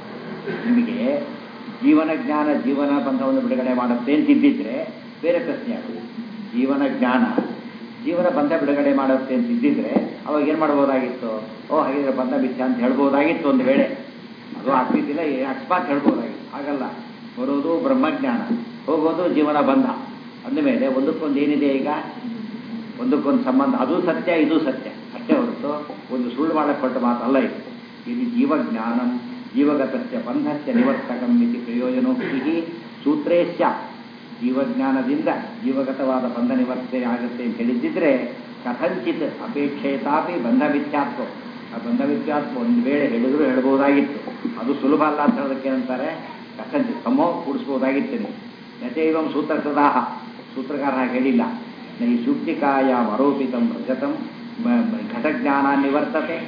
Speaker 2: ನಿಮಗೆ ಜೀವನ ಜ್ಞಾನ ಜೀವನ ಬಂಧವನ್ನು ಬಿಡುಗಡೆ ಮಾಡುತ್ತೆ ಅಂತಿದ್ದಿದ್ರೆ ಬೇರೆ ಪ್ರಶ್ನೆ ಆಗೋದು. ಜೀವನ ಜ್ಞಾನ ಜೀವನ ಬಂಧ ಬಿಡುಗಡೆ ಮಾಡುತ್ತೆ ಅಂತಿದ್ದಿದ್ರೆ ಅವಾಗ ಏನು ಮಾಡ್ಬೋದಾಗಿತ್ತು? ಓ ಹಾಗಿದ್ರೆ ಬಂಧ ಮಿಥ್ಯ ಅಂತ ಹೇಳ್ಬೋದಾಗಿತ್ತು ಒಂದು ವೇಳೆ. ಅದು ಆಗ್ತಿದ್ದಿಲ್ಲ, ಅಕಸ್ಮಾತ್ ಹೇಳ್ಬೋದಾಗಿತ್ತು. ಹಾಗಲ್ಲ, ಬರೋದು ಬ್ರಹ್ಮಜ್ಞಾನ, ಹೋಗೋದು ಜೀವನ ಬಂಧ ಅಂದಮೇಲೆ ಒಂದಕ್ಕೊಂದು ಏನಿದೆ? ಈಗ ಒಂದಕ್ಕೊಂದು ಸಂಬಂಧ. ಅದು ಸತ್ಯ, ಇದು ಸತ್ಯ ಅಷ್ಟೇ ಹೊರತು ಒಂದು ಸುಳ್ಳು ಮಾಡಲ್ಪಟ್ಟ ಮಾತಲ್ಲ ಇದು. ಇದು ಜೀವಜ್ಞಾನಂ ಜೀವಗತಸ್ಯ ಬಂಧಸ್ಯ ನಿವರ್ತಕಂ ಇತಿ ಪ್ರಯೋಜನೋಕ್ತಿ ಸೂತ್ರೇ ಸ್ಯಾತ್. ಜೀವಜ್ಞಾನದಿಂದ ಜೀವಗತವಾದ ಬಂಧ ನಿವರ್ತನೆ ಆಗುತ್ತೆ ಅಂತ ಹೇಳಿದ್ದಿದ್ರೆ ಕಥಂಚಿತ್ ಅಪೇಕ್ಷೇತಾಪಿ ಬಂಧ ಮಿಥ್ಯಾತ್ವ. ಆ ಬಂಧ ಮಿಥ್ಯಾತ್ವ ಒಂದು ವೇಳೆ ಹೇಳಿದ್ರು ಹೇಳ್ಬೋದಾಗಿತ್ತು. ಅದು ಸುಲಭ ಅಲ್ಲ ಅಂತ ಹೇಳೋದಕ್ಕೆ ಏನಂತಾರೆ? ಕಥಂಚಿತ್ ಸಮೋ ಕೂಡಿಸ್ಬೋದಾಗಿತ್ತು. ನಚೈವಂ ಸೂತ್ರಕೃತಾಹ, ಸೂತ್ರಕಾರ ಹೇಳಿಲ್ಲ. ನ ಈ ಸೂಕ್ತಿಕಾಯ ಆರೋಪಿತಂ ರಜತಂ ಘಟಜ್ಞಾನ ನಿವರ್ತತೆ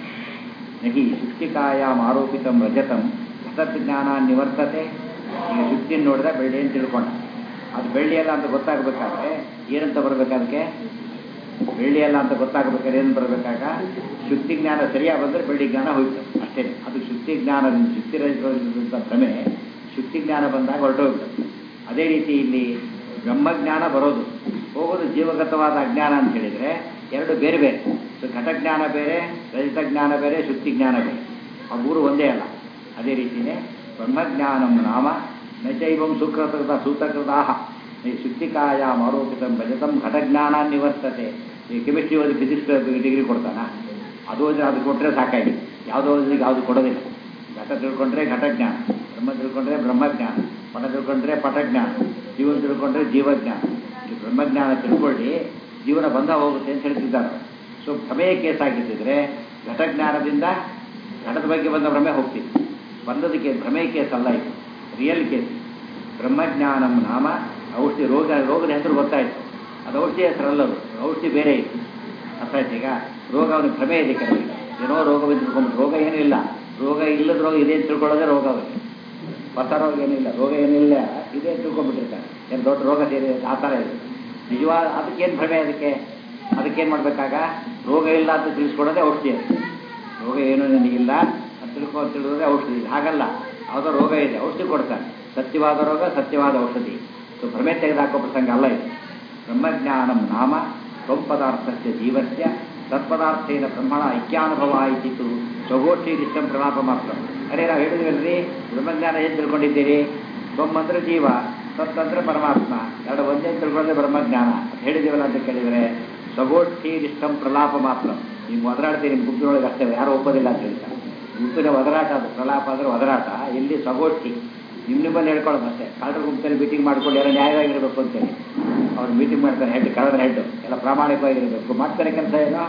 Speaker 2: ನಹಿ ಶುಕ್ತಿಕಾಯಾಮ್ ಆರೋಪಿತಂ ರಜತಂ ಘಟಜ್ಞಾನ ನಿವರ್ತತೆ. ಈಗ ಶುಕ್ತಿಯನ್ನು ನೋಡಿದ್ರೆ ಬೆಳ್ಳಿ ಅಂತ ತಿಳ್ಕೊಂಡ, ಅದು ಬೆಳ್ಳಿಯಲ್ಲ ಅಂತ ಗೊತ್ತಾಗಬೇಕಾದ್ರೆ ಏನಂತ ಬರಬೇಕು, ಅದಕ್ಕೆ ಬೆಳ್ಳಿಯಲ್ಲ ಅಂತ ಗೊತ್ತಾಗಬೇಕಾದ್ರೆ ಏನು ಬರಬೇಕಾಗ ಶುಕ್ತಿ ಜ್ಞಾನ ಸರಿಯಾಗಿ ಬಂದರೆ ಬೆಳ್ಳಿ ಜ್ಞಾನ ಹೋಯ್ತು ಅಷ್ಟೇ. ಅದು ಶುಕ್ತಿ ಜ್ಞಾನದಿಂದ ಶುಕ್ತಿ ರಹಿತವಾಗಿದ್ದಂಥ ಭ್ರಮೆ ಶುಕ್ತಿ ಜ್ಞಾನ ಬಂದಾಗ ಹೊರಟೋಗ್ಬಿಡುತ್ತೆ. ಅದೇ ರೀತಿ ಇಲ್ಲಿ ಬ್ರಹ್ಮಜ್ಞಾನ ಬರೋದು ಹೋಗೋದು ಜೀವಗತವಾದ ಅಜ್ಞಾನ ಅಂತ ಹೇಳಿದರೆ ಎರಡು ಬೇರೆ ಬೇರೆ. ಸೊ ಘಟಜ್ಞಾನ ಬೇರೆ, ರಹಿತ ಜ್ಞಾನ ಬೇರೆ, ಶುಕ್ತಿ ಜ್ಞಾನ ಬೇರೆ, ಆ ಮೂರು ಒಂದೇ ಅಲ್ಲ. ಅದೇ ರೀತಿಯೇ ಬ್ರಹ್ಮಜ್ಞಾನಂ ನಾಮ ನೈವಂ ಸುಕೃತ ಸೂತಕೃತಾಹ ಈ ಶುಕ್ತಿಕಾಯಾಮ್ ಆರೋಪಿತಂ ಭಜತಂ ಘಟಜ್ಞಾನ ನಿವರ್ತತೆ. ಈ ಕೆಮಿಸ್ಟ್ರಿ ಓದಿ ಫಿಸಿಕ್ಸ್ ಡಿಗ್ರಿ ಕೊಡ್ತಾನ, ಅದು ಓದಿದ್ರೆ ಅದು ಕೊಟ್ಟರೆ ಸಾಕಾಗಿ, ಯಾವುದೋ ಓದಿಗೆ ಯಾವುದು ಕೊಡೋದಿಲ್ಲ. ಘಟ ತಿಳ್ಕೊಂಡ್ರೆ ಘಟಜ್ಞಾನ, ಬ್ರಹ್ಮ ತಿಳ್ಕೊಂಡ್ರೆ ಬ್ರಹ್ಮಜ್ಞಾನ, ಪಟ ತಿಳ್ಕೊಂಡ್ರೆ ಪಟಜ್ಞಾನ, ಜೀವನ ತಿಳ್ಕೊಂಡ್ರೆ ಜೀವಜ್ಞಾನ. ಈ ಬ್ರಹ್ಮಜ್ಞಾನ ತಿಳ್ಕೊಳ್ಳಿ ಜೀವನ ಬಂಧ ಹೋಗುತ್ತೆ ಅಂತ ಹೇಳ್ತಿದ್ದಾರೆ. ಸೊ ಭ್ರಮೆಯ ಕೇಸ್ ಆಗಿದ್ದಿದ್ರೆ ಘಟಜ್ಞಾನದಿಂದ ಘಟದ ಬಗ್ಗೆ ಬಂದ ಭ್ರಮೆ ಹೋಗ್ತಿತ್ತು. ಬಂದದಕ್ಕೆ ಭ್ರಮೆಯ ಕೇಸ್ ಅಲ್ಲ, ಇದು ರಿಯಲ್ ಕೇಸ್. ಬ್ರಹ್ಮಜ್ಞಾನಂ ನಾಮ ಔಷಧಿ ರೋಗ ರೋಗದ ಹೆಸರು ಗೊತ್ತಾಯಿತು, ಅದು ಔಷಧಿ ಹೆಸರಲ್ಲದು, ಔಷಧಿ ಬೇರೆ ಇತ್ತು. ಅರ್ಥ ಆಯ್ತು. ಈಗ ರೋಗ ಅವನಿಗೆ ಭ್ರಮೆ ಇದೆ, ಕೆಲವರಿಗೆ ಏನೋ ರೋಗವನ್ನು ತಿಳ್ಕೊಂಬಿಟ್ಟು ರೋಗ ಏನೂ ಇಲ್ಲ, ರೋಗ ಇಲ್ಲದ ರೋಗ ಇದೆ ಅಂತ ತಿಳ್ಕೊಳ್ಳೋದೇ ರೋಗ ಅವರಿಗೆ. ಹೊಸ ರೋಗ ಏನಿಲ್ಲ, ರೋಗ ಏನಿಲ್ಲ ಇದೆ ಅಂತ ತಿಳ್ಕೊಂಡ್ಬಿಟ್ಟಿರ್ತಾರೆ. ಏನು ದೊಡ್ಡ ರೋಗ ಸೇರಿ ಆ ಥರ ಇದೆ ನಿಜವಾದ. ಅದಕ್ಕೇನು ಭ್ರಮೆ, ಅದಕ್ಕೆ ಅದಕ್ಕೇನು ಮಾಡಬೇಕಾಗ ರೋಗ ಇಲ್ಲ ಅಂತ ತಿಳಿಸ್ಕೊಡೋದೇ ಔಷಧಿ. ರೋಗ ಏನೂ ನನಗಿಲ್ಲ ಅಂತ ತಿಳ್ಕೊ ತಿಳಿದ್ರೆ ಔಷಧಿ. ಹಾಗಲ್ಲ, ಯಾವುದೋ ರೋಗ ಇದೆ ಔಷಧಿ ಕೊಡ್ತಾನೆ, ಸತ್ಯವಾದ ರೋಗ ಸತ್ಯವಾದ ಔಷಧಿ. ಸೊ ಭ್ರಮೆ ತೆಗೆದುಹಾಕೋ ಪ್ರಸಂಗ ಅಲ್ಲ ಇದು. ಬ್ರಹ್ಮಜ್ಞಾನಂ ನಾಮ ತ್ವಂ ಪದಾರ್ಥಸ್ಯ ಜೀವಸ್ಯ ತತ್ಪದಾರ್ಥೇನ ಬ್ರಹ್ಮಣ ಐಕ್ಯಾನುಭವ ಆಯಿತು ಸ್ವಗೋಷ್ಠಿ ನಿಶ್ಚಂ ಪ್ರಲಾಪ ಮಾತ್ರ. ಅರೆ ನಾವು ಹೇಳಿದ್ವಲ್ರಿ, ಬ್ರಹ್ಮಜ್ಞಾನ ಏನು ತಿಳ್ಕೊಂಡಿದ್ದೀರಿ, ತ್ವಂ ಅಂದರೆ ಜೀವ, ತತ್ತಂದ್ರೆ ಪರಮಾತ್ಮ, ಎರಡು ಒಂದೇ ತಿಳ್ಕೊಂಡ್ರೆ ಬ್ರಹ್ಮಜ್ಞಾನ ಅಂತ ಹೇಳಿದ್ದೀವಲ್ಲ ಅಂತ ಕೇಳಿದರೆ ಸ್ವಗೋಷ್ಠಿ ನಿಷ್ಠಂ ಪ್ರಲಾಪ ಮಾತ್ರ. ನೀವು ಒದರಾಡ್ತೀರಿ ನಿಮ್ಮ ಗುಂಪಿನೊಳಗೆ ಅಷ್ಟೇ, ಯಾರು ಒಪ್ಪೋದಿಲ್ಲ ಅಂತ ಹೇಳ್ತಾರೆ. ಗುಂಪಿನ ಒದರಾಟ ಅದು, ಪ್ರಲಾಪ ಅಂದರೆ ಒದರಾಟ. ಇಲ್ಲಿ ಸ್ವಗೋಷ್ಠಿ ನಿಮ್ಮ ನಿಮ್ಮಲ್ಲಿ ಹೇಳ್ಕೊಳ್ಳೋದು ಅಷ್ಟೇ. ಕಳ್ಳರ ಗುಂಪಲ್ಲಿ ಮೀಟಿಂಗ್ ಮಾಡ್ಕೊಂಡು ಎಲ್ಲ ನ್ಯಾಯವಾಗಿರಬೇಕು ಅಂತೇಳಿ ಅವ್ರು ಮೀಟಿಂಗ್ ಮಾಡ್ತಾರೆ. ಹೆಡ್ ಕಳ್ಳರ ಹೆಡ್ಡು ಎಲ್ಲ ಪ್ರಾಮಾಣಿಕವಾಗಿರಬೇಕು. ಮಾಡ್ತಾರೆ ಕೆಲಸ ಏನೋ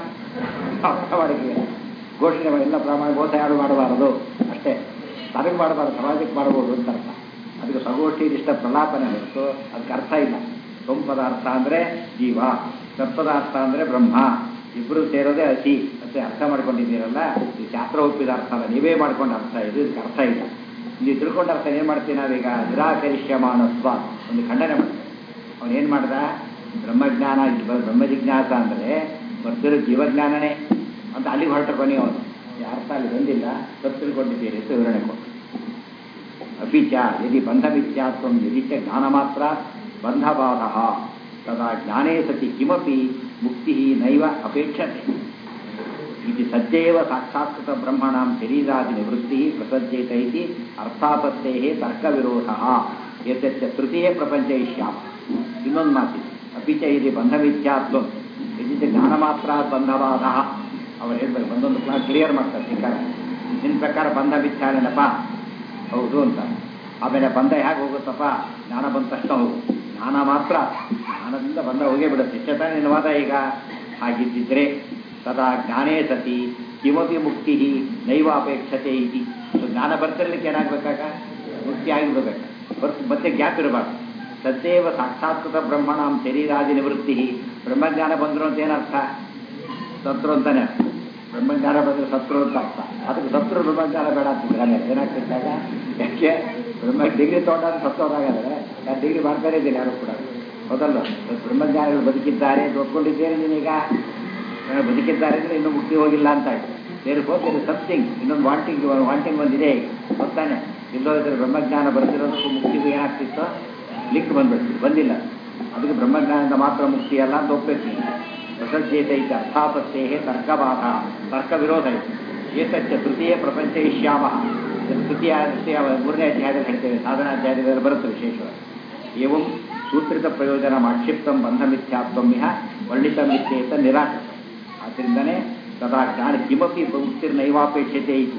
Speaker 2: ಪ್ರಾಮಾಣಿಕ ಘೋಷಣೆ ಮಾಡಿ ಎಲ್ಲ ಪ್ರಾಮಾಣಿಕ ಮೋಸ ಯಾರು ಮಾಡಬಾರದು ಅಷ್ಟೇ. ತನಗೆ ಮಾಡಬಾರ್ದು, ಸಮಾಜಕ್ಕೆ ಮಾಡಬಹುದು ಅಂತ ಅರ್ಥ. ಅದಕ್ಕೆ ಸ್ವಗೋಷ್ಠಿ ಇಷ್ಟ ಪ್ರಲಾಪನೆ ಹೊರತು ಅದಕ್ಕೆ ಅರ್ಥ ಇಲ್ಲ. ತ್ವಂ ಪದಾರ್ಥ ಅಂದರೆ ಜೀವ, ತತ್ಪದಾರ್ಥ ಅಂದರೆ ಬ್ರಹ್ಮ, ಇಬ್ಬರು ಸೇರೋದೇ ಅತಿ ಅಂತ ಅರ್ಥ ಮಾಡ್ಕೊಂಡಿದ್ದೀರಲ್ಲ. ಈ ಶಾಸ್ತ್ರ ಒಪ್ಪಿದ ಅರ್ಥ ಅಲ್ಲ, ನೀವೇ ಮಾಡ್ಕೊಂಡು ಅರ್ಥ ಇದು, ಇದಕ್ಕೆ ಅರ್ಥ ಇಲ್ಲ. ನೀವು ತಿಳ್ಕೊಂಡ ಅರ್ಥ ಏನು ಮಾಡ್ತೀವಿ ನಾವೀಗ, ನಿರಾಕರಿಷ್ಯಮಾನಸ್ವ ಒಂದು ಖಂಡನೆ ಮಾಡ್ತೀವಿ. ಅವನು ಏನು ಮಾಡ್ದ, ಬ್ರಹ್ಮಜ್ಞಾನ ಬ್ರಹ್ಮ ಜಿಜ್ಞಾಸ ಅಂದರೆ ಬರ್ತಿರೋ ಜೀವಜ್ಞಾನನೇ ಅಂತ ಅಲ್ಲಿಗೆ ಹೊರಟ ಕೊನೆ ಅವನು. ಅರ್ಥ ಅಲ್ಲಿ ಬಂದಿಲ್ಲ, ತಪ್ಪು ತಿಳ್ಕೊಂಡಿದ್ದೀರಿ ಅಂತ ವಿವರಣೆ ಕೊಟ್ಟು. ಅಪಿಚ ಯದಿ ಬಂಧಮಿತ್ಯಾತ್ವಂ ಯದಿಚ ಜ್ಞಾನ ಮಾತ್ರ ಬಂಧಬಾಧ ತದಾ ಜ್ಞಾನೇ ಸತಿ ಕಿಮಪಿ ಮುಕ್ತಿ ನೈವ ಅಪೇಕ್ಷತೆ. ಇದು ಸದ್ಯೇವ ಸಾಕ್ಷಾತ್ಕೃತ ಬ್ರಹ್ಮಣಾಂ ಶರೀರಾದಿ ನಿವೃತ್ತಿ ಪ್ರಸಜ್ಯೇತ ಇತಿ ಅರ್ಥಾಪತ್ತೇ ತರ್ಕವಿರೋಧ ಏತಚ್ಚ ತೃತೀಯ ಪ್ರಪಂಚ ಇಷ್ಯಾಮ. ಇನ್ನೊಂದು ಮಾತಿದೆ, ಅಪಿಚ ಇದು ಬಂಧಮಿತ್ಯಾತ್ವಂ ಯದಿಚ ಜ್ಞಾನ ಮಾತ್ರ ಬಂಧಬಾಧ. ಅವ್ರು ಹೇಳ್ಬೇಕು, ಒಂದೊಂದು ಕ್ಲಾಸ್ ಕ್ಲಿಯರ್ ಮಾಡ್ತಾರೆ ಸಿಕ್ಕಾರ. ನಿನ್ನ ಪ್ರಕಾರ ಬಂಧ ಮಿಥ್ಯಾನೇನಪ್ಪ, ಹೌದು ಅಂತ. ಆಮೇಲೆ ಬಂಧ ಹೇಗೆ ಹೋಗುತ್ತಪ್ಪ, ಜ್ಞಾನ ಬಂದ ತಕ್ಷಣ ಹೋಗು, ಜ್ಞಾನ ಮಾತ್ರ, ಜ್ಞಾನದಿಂದ ಬಂದ ಹೋಗೇ ಬಿಡುತ್ತೆ. ಇಷ್ಟೇ ನಿನ್ನ ವಾದ. ಈಗ ಹಾಗಿದ್ದಿದ್ರೆ ತದಾ ಜ್ಞಾನೇ ಸತಿ ಕಿಮಪಿ ಮುಕ್ತಿ ನೈವ ಅಪೇಕ್ಷತೆ ಇತಿ. ಜ್ಞಾನ ಬರ್ತಿರ್ಲಿಕ್ಕೆ ಏನಾಗಬೇಕಾಗ ಮುಕ್ತಿ ಆಗಿಬಿಡ್ಬೇಕು, ಬರ್ತು ಮತ್ತೆ ಗ್ಯಾಪ್ ಇರಬಾರ್ದು. ಸದ್ಯೇವ ಸಾಕ್ಷಾತ್ಕೃತ ಬ್ರಹ್ಮಣಾಂ ಶರೀರಾದಿ ನಿವೃತ್ತಿ. ಬ್ರಹ್ಮಜ್ಞಾನ ಬಂದರು ಅಂತ ಏನರ್ಥ, ಸತ್ರು ಅಂತಾನೆ ಅರ್ಥ. ಬ್ರಹ್ಮಜ್ಞಾನ ಬಂದರೆ ಸತ್ರು ಅಂತ ಅರ್ಥ. ಅದಕ್ಕೆ ಸತ್ರು ಬ್ರಹ್ಮಜ್ಞಾನ ಬೇಡ ಅಂತಿದ್ರೆ ಏನಾಗ್ತಿದ್ದಾಗ, ಯಾಕೆ ಬ್ರಹ್ಮ ಡಿಗ್ರಿ ತೊಗೊಂಡಾಗ ಸತ್ತೋದಾಗಾದರೆ ನಾನು ಡಿಗ್ರಿ ಮಾಡ್ತಾನೇ ಇದ್ದೀನಿ ಯಾರು ಕೂಡ, ಹೌದಲ್ಲ. ಬ್ರಹ್ಮಜ್ಞಾನಿಗಳು ಬದುಕಿದ್ದಾರೆ ಅಂತ ಒಪ್ಕೊಂಡಿದ್ದೇನೆ ನೀನೀಗ. ಬದುಕಿದ್ದಾರೆ ಅಂದರೆ ಇನ್ನೂ ಮುಕ್ತಿ ಹೋಗಿಲ್ಲ ಅಂತ ಆಯ್ತು. ಬೇರೆ ಹೋಗ್ತೇನೆ ಸಮ್ಥಿಂಗ್, ಇನ್ನೊಂದು ವಾಂಟಿಂಗ್ ವಾಂಟಿಂಗ್ ಬಂದಿದೆ ಈಗ ಗೊತ್ತಾನೆ. ಇಲ್ಲೋ ಇದ್ರೆ ಬ್ರಹ್ಮಜ್ಞಾನ ಬರ್ತಿರೋದಕ್ಕೂ ಮುಕ್ತಿಗೂ ಏನಾಗ್ತಿತ್ತು, ಲಿಂಕ್ ಬಂದ್ಬಿಡ್ತೀವಿ, ಬಂದಿಲ್ಲ. ಅದಕ್ಕೆ ಬ್ರಹ್ಮಜ್ಞಾನದಿಂದ ಮಾತ್ರ ಮುಕ್ತಿ ಅಲ್ಲ ಅಂತ ಒಪ್ಪಬೇಕು. ಪ್ರಸಜ್ಯೇತ ಇತ್ತು ಅರ್ಥಾಪತ್ತೇ ತರ್ಕಬಾಧ, ತರ್ಕ ವಿರೋಧ ಇತ್ತು. ಏತಚ್ಚ ತೃತೀಯ ಪ್ರಪಂಚ ಇಷ್ಯಾಮ. ತೃತೀಯ ತೃತೀಯ ಮೂರನೇ ಅಧ್ಯಾಯದಲ್ಲಿ ಹೇಳ್ತೇವೆ, ಸಾಧನಾ ಅಧ್ಯಾಯದಲ್ಲಿ ಬರುತ್ತೆ ವಿಶೇಷವಾಗಿ. ಏವಂ ಸೂತ್ರಿತ ಪ್ರಯೋಜನ ಆಕ್ಷಿಪ್ತಂ ಬಂಧಮಿಥ್ಯಾತ್ವಂ ಇಹ ವರ್ಣಿತಮಿತ್ಯೇತ ನಿರಾಕೃತ. ಆದ್ದರಿಂದನೇ ತದಾ ಜ್ಞಾನ ಕಿಮಪಿ ಮುಕ್ತಿರ್ನೈವಾಪೇಕ್ಷತೆ ಇತ್ತು.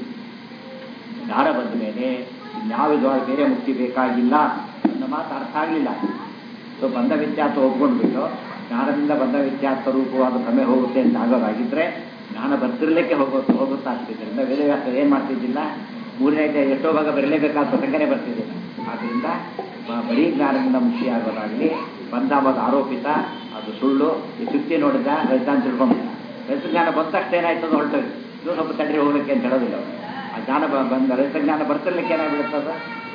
Speaker 2: ಜ್ಞಾನ ಬಂದ ಮೇಲೆ ಇನ್ಯಾವ ವಿಧವಾಗಿ ಬೇರೆ ಮುಕ್ತಿ ಬೇಕಾಗಿಲ್ಲ ಅನ್ನೋ ಮಾತು ಅರ್ಥ ಆಗಲಿಲ್ಲ. ಸೊ ಬಂಧ ವ್ಯತ್ಯಾಸ ಒಪ್ಕೊಂಡ್ಬಿಟ್ಟು ಜ್ಞಾನದಿಂದ ಬಂಧ ವ್ಯತ್ಯಾಸ ರೂಪವಾದ ಭ್ರಮೆ ಹೋಗುತ್ತೆ ಅಂತ ಆಗೋದಾಗಿದ್ದರೆ ಜ್ಞಾನ ಬರ್ತಿರ್ಲಿಕ್ಕೆ ಹೋಗುತ್ತೆ ಹೋಗುತ್ತಾ ಆಗ್ತಿದ್ದರಿಂದ ವೇದವ್ಯಾಸ ಏನು ಮಾಡ್ತಿದ್ದಿಲ್ಲ, ಮೂರನೇ ಎಷ್ಟೋ ಭಾಗ ಬರಲೇಬೇಕಾದ ಪ್ರಸಂಗನೇ ಬರ್ತಿದ್ದಿಲ್ಲ. ಆದ್ದರಿಂದ ಬರೀ ಜ್ಞಾನದಿಂದ ಮುಕ್ತಿ ಆಗೋದಾಗಲಿ, ಬಂಧ ಆರೋಪಿತ ಅದು ಸುಳ್ಳು. ಈ ಸುತ್ತಿ ನೋಡಿದ ರಜಾನ್ ತಿಳ್ಕೊಂಡ್ಬಿಟ್ಟ. ರಸಜ್ಞಾನ ಬಂದ ತಕ್ಷಣ ಏನಾಯ್ತು ಅದು ಹೊರಟೋಗಿ ಇನ್ನೂ ಸ್ವಲ್ಪ ತಡ್ರಿ ಹೋಗ್ಲಿಕ್ಕೆ ಅಂತ ಹೇಳೋದಿಲ್ಲ ಅವರು. ಆ ಜ್ಞಾನ ಬಂದ ರಸಜ್ಞಾನ ಬರ್ತಿರ್ಲಿಕ್ಕೆ ಏನಾಗ್ಬಿಡುತ್ತದ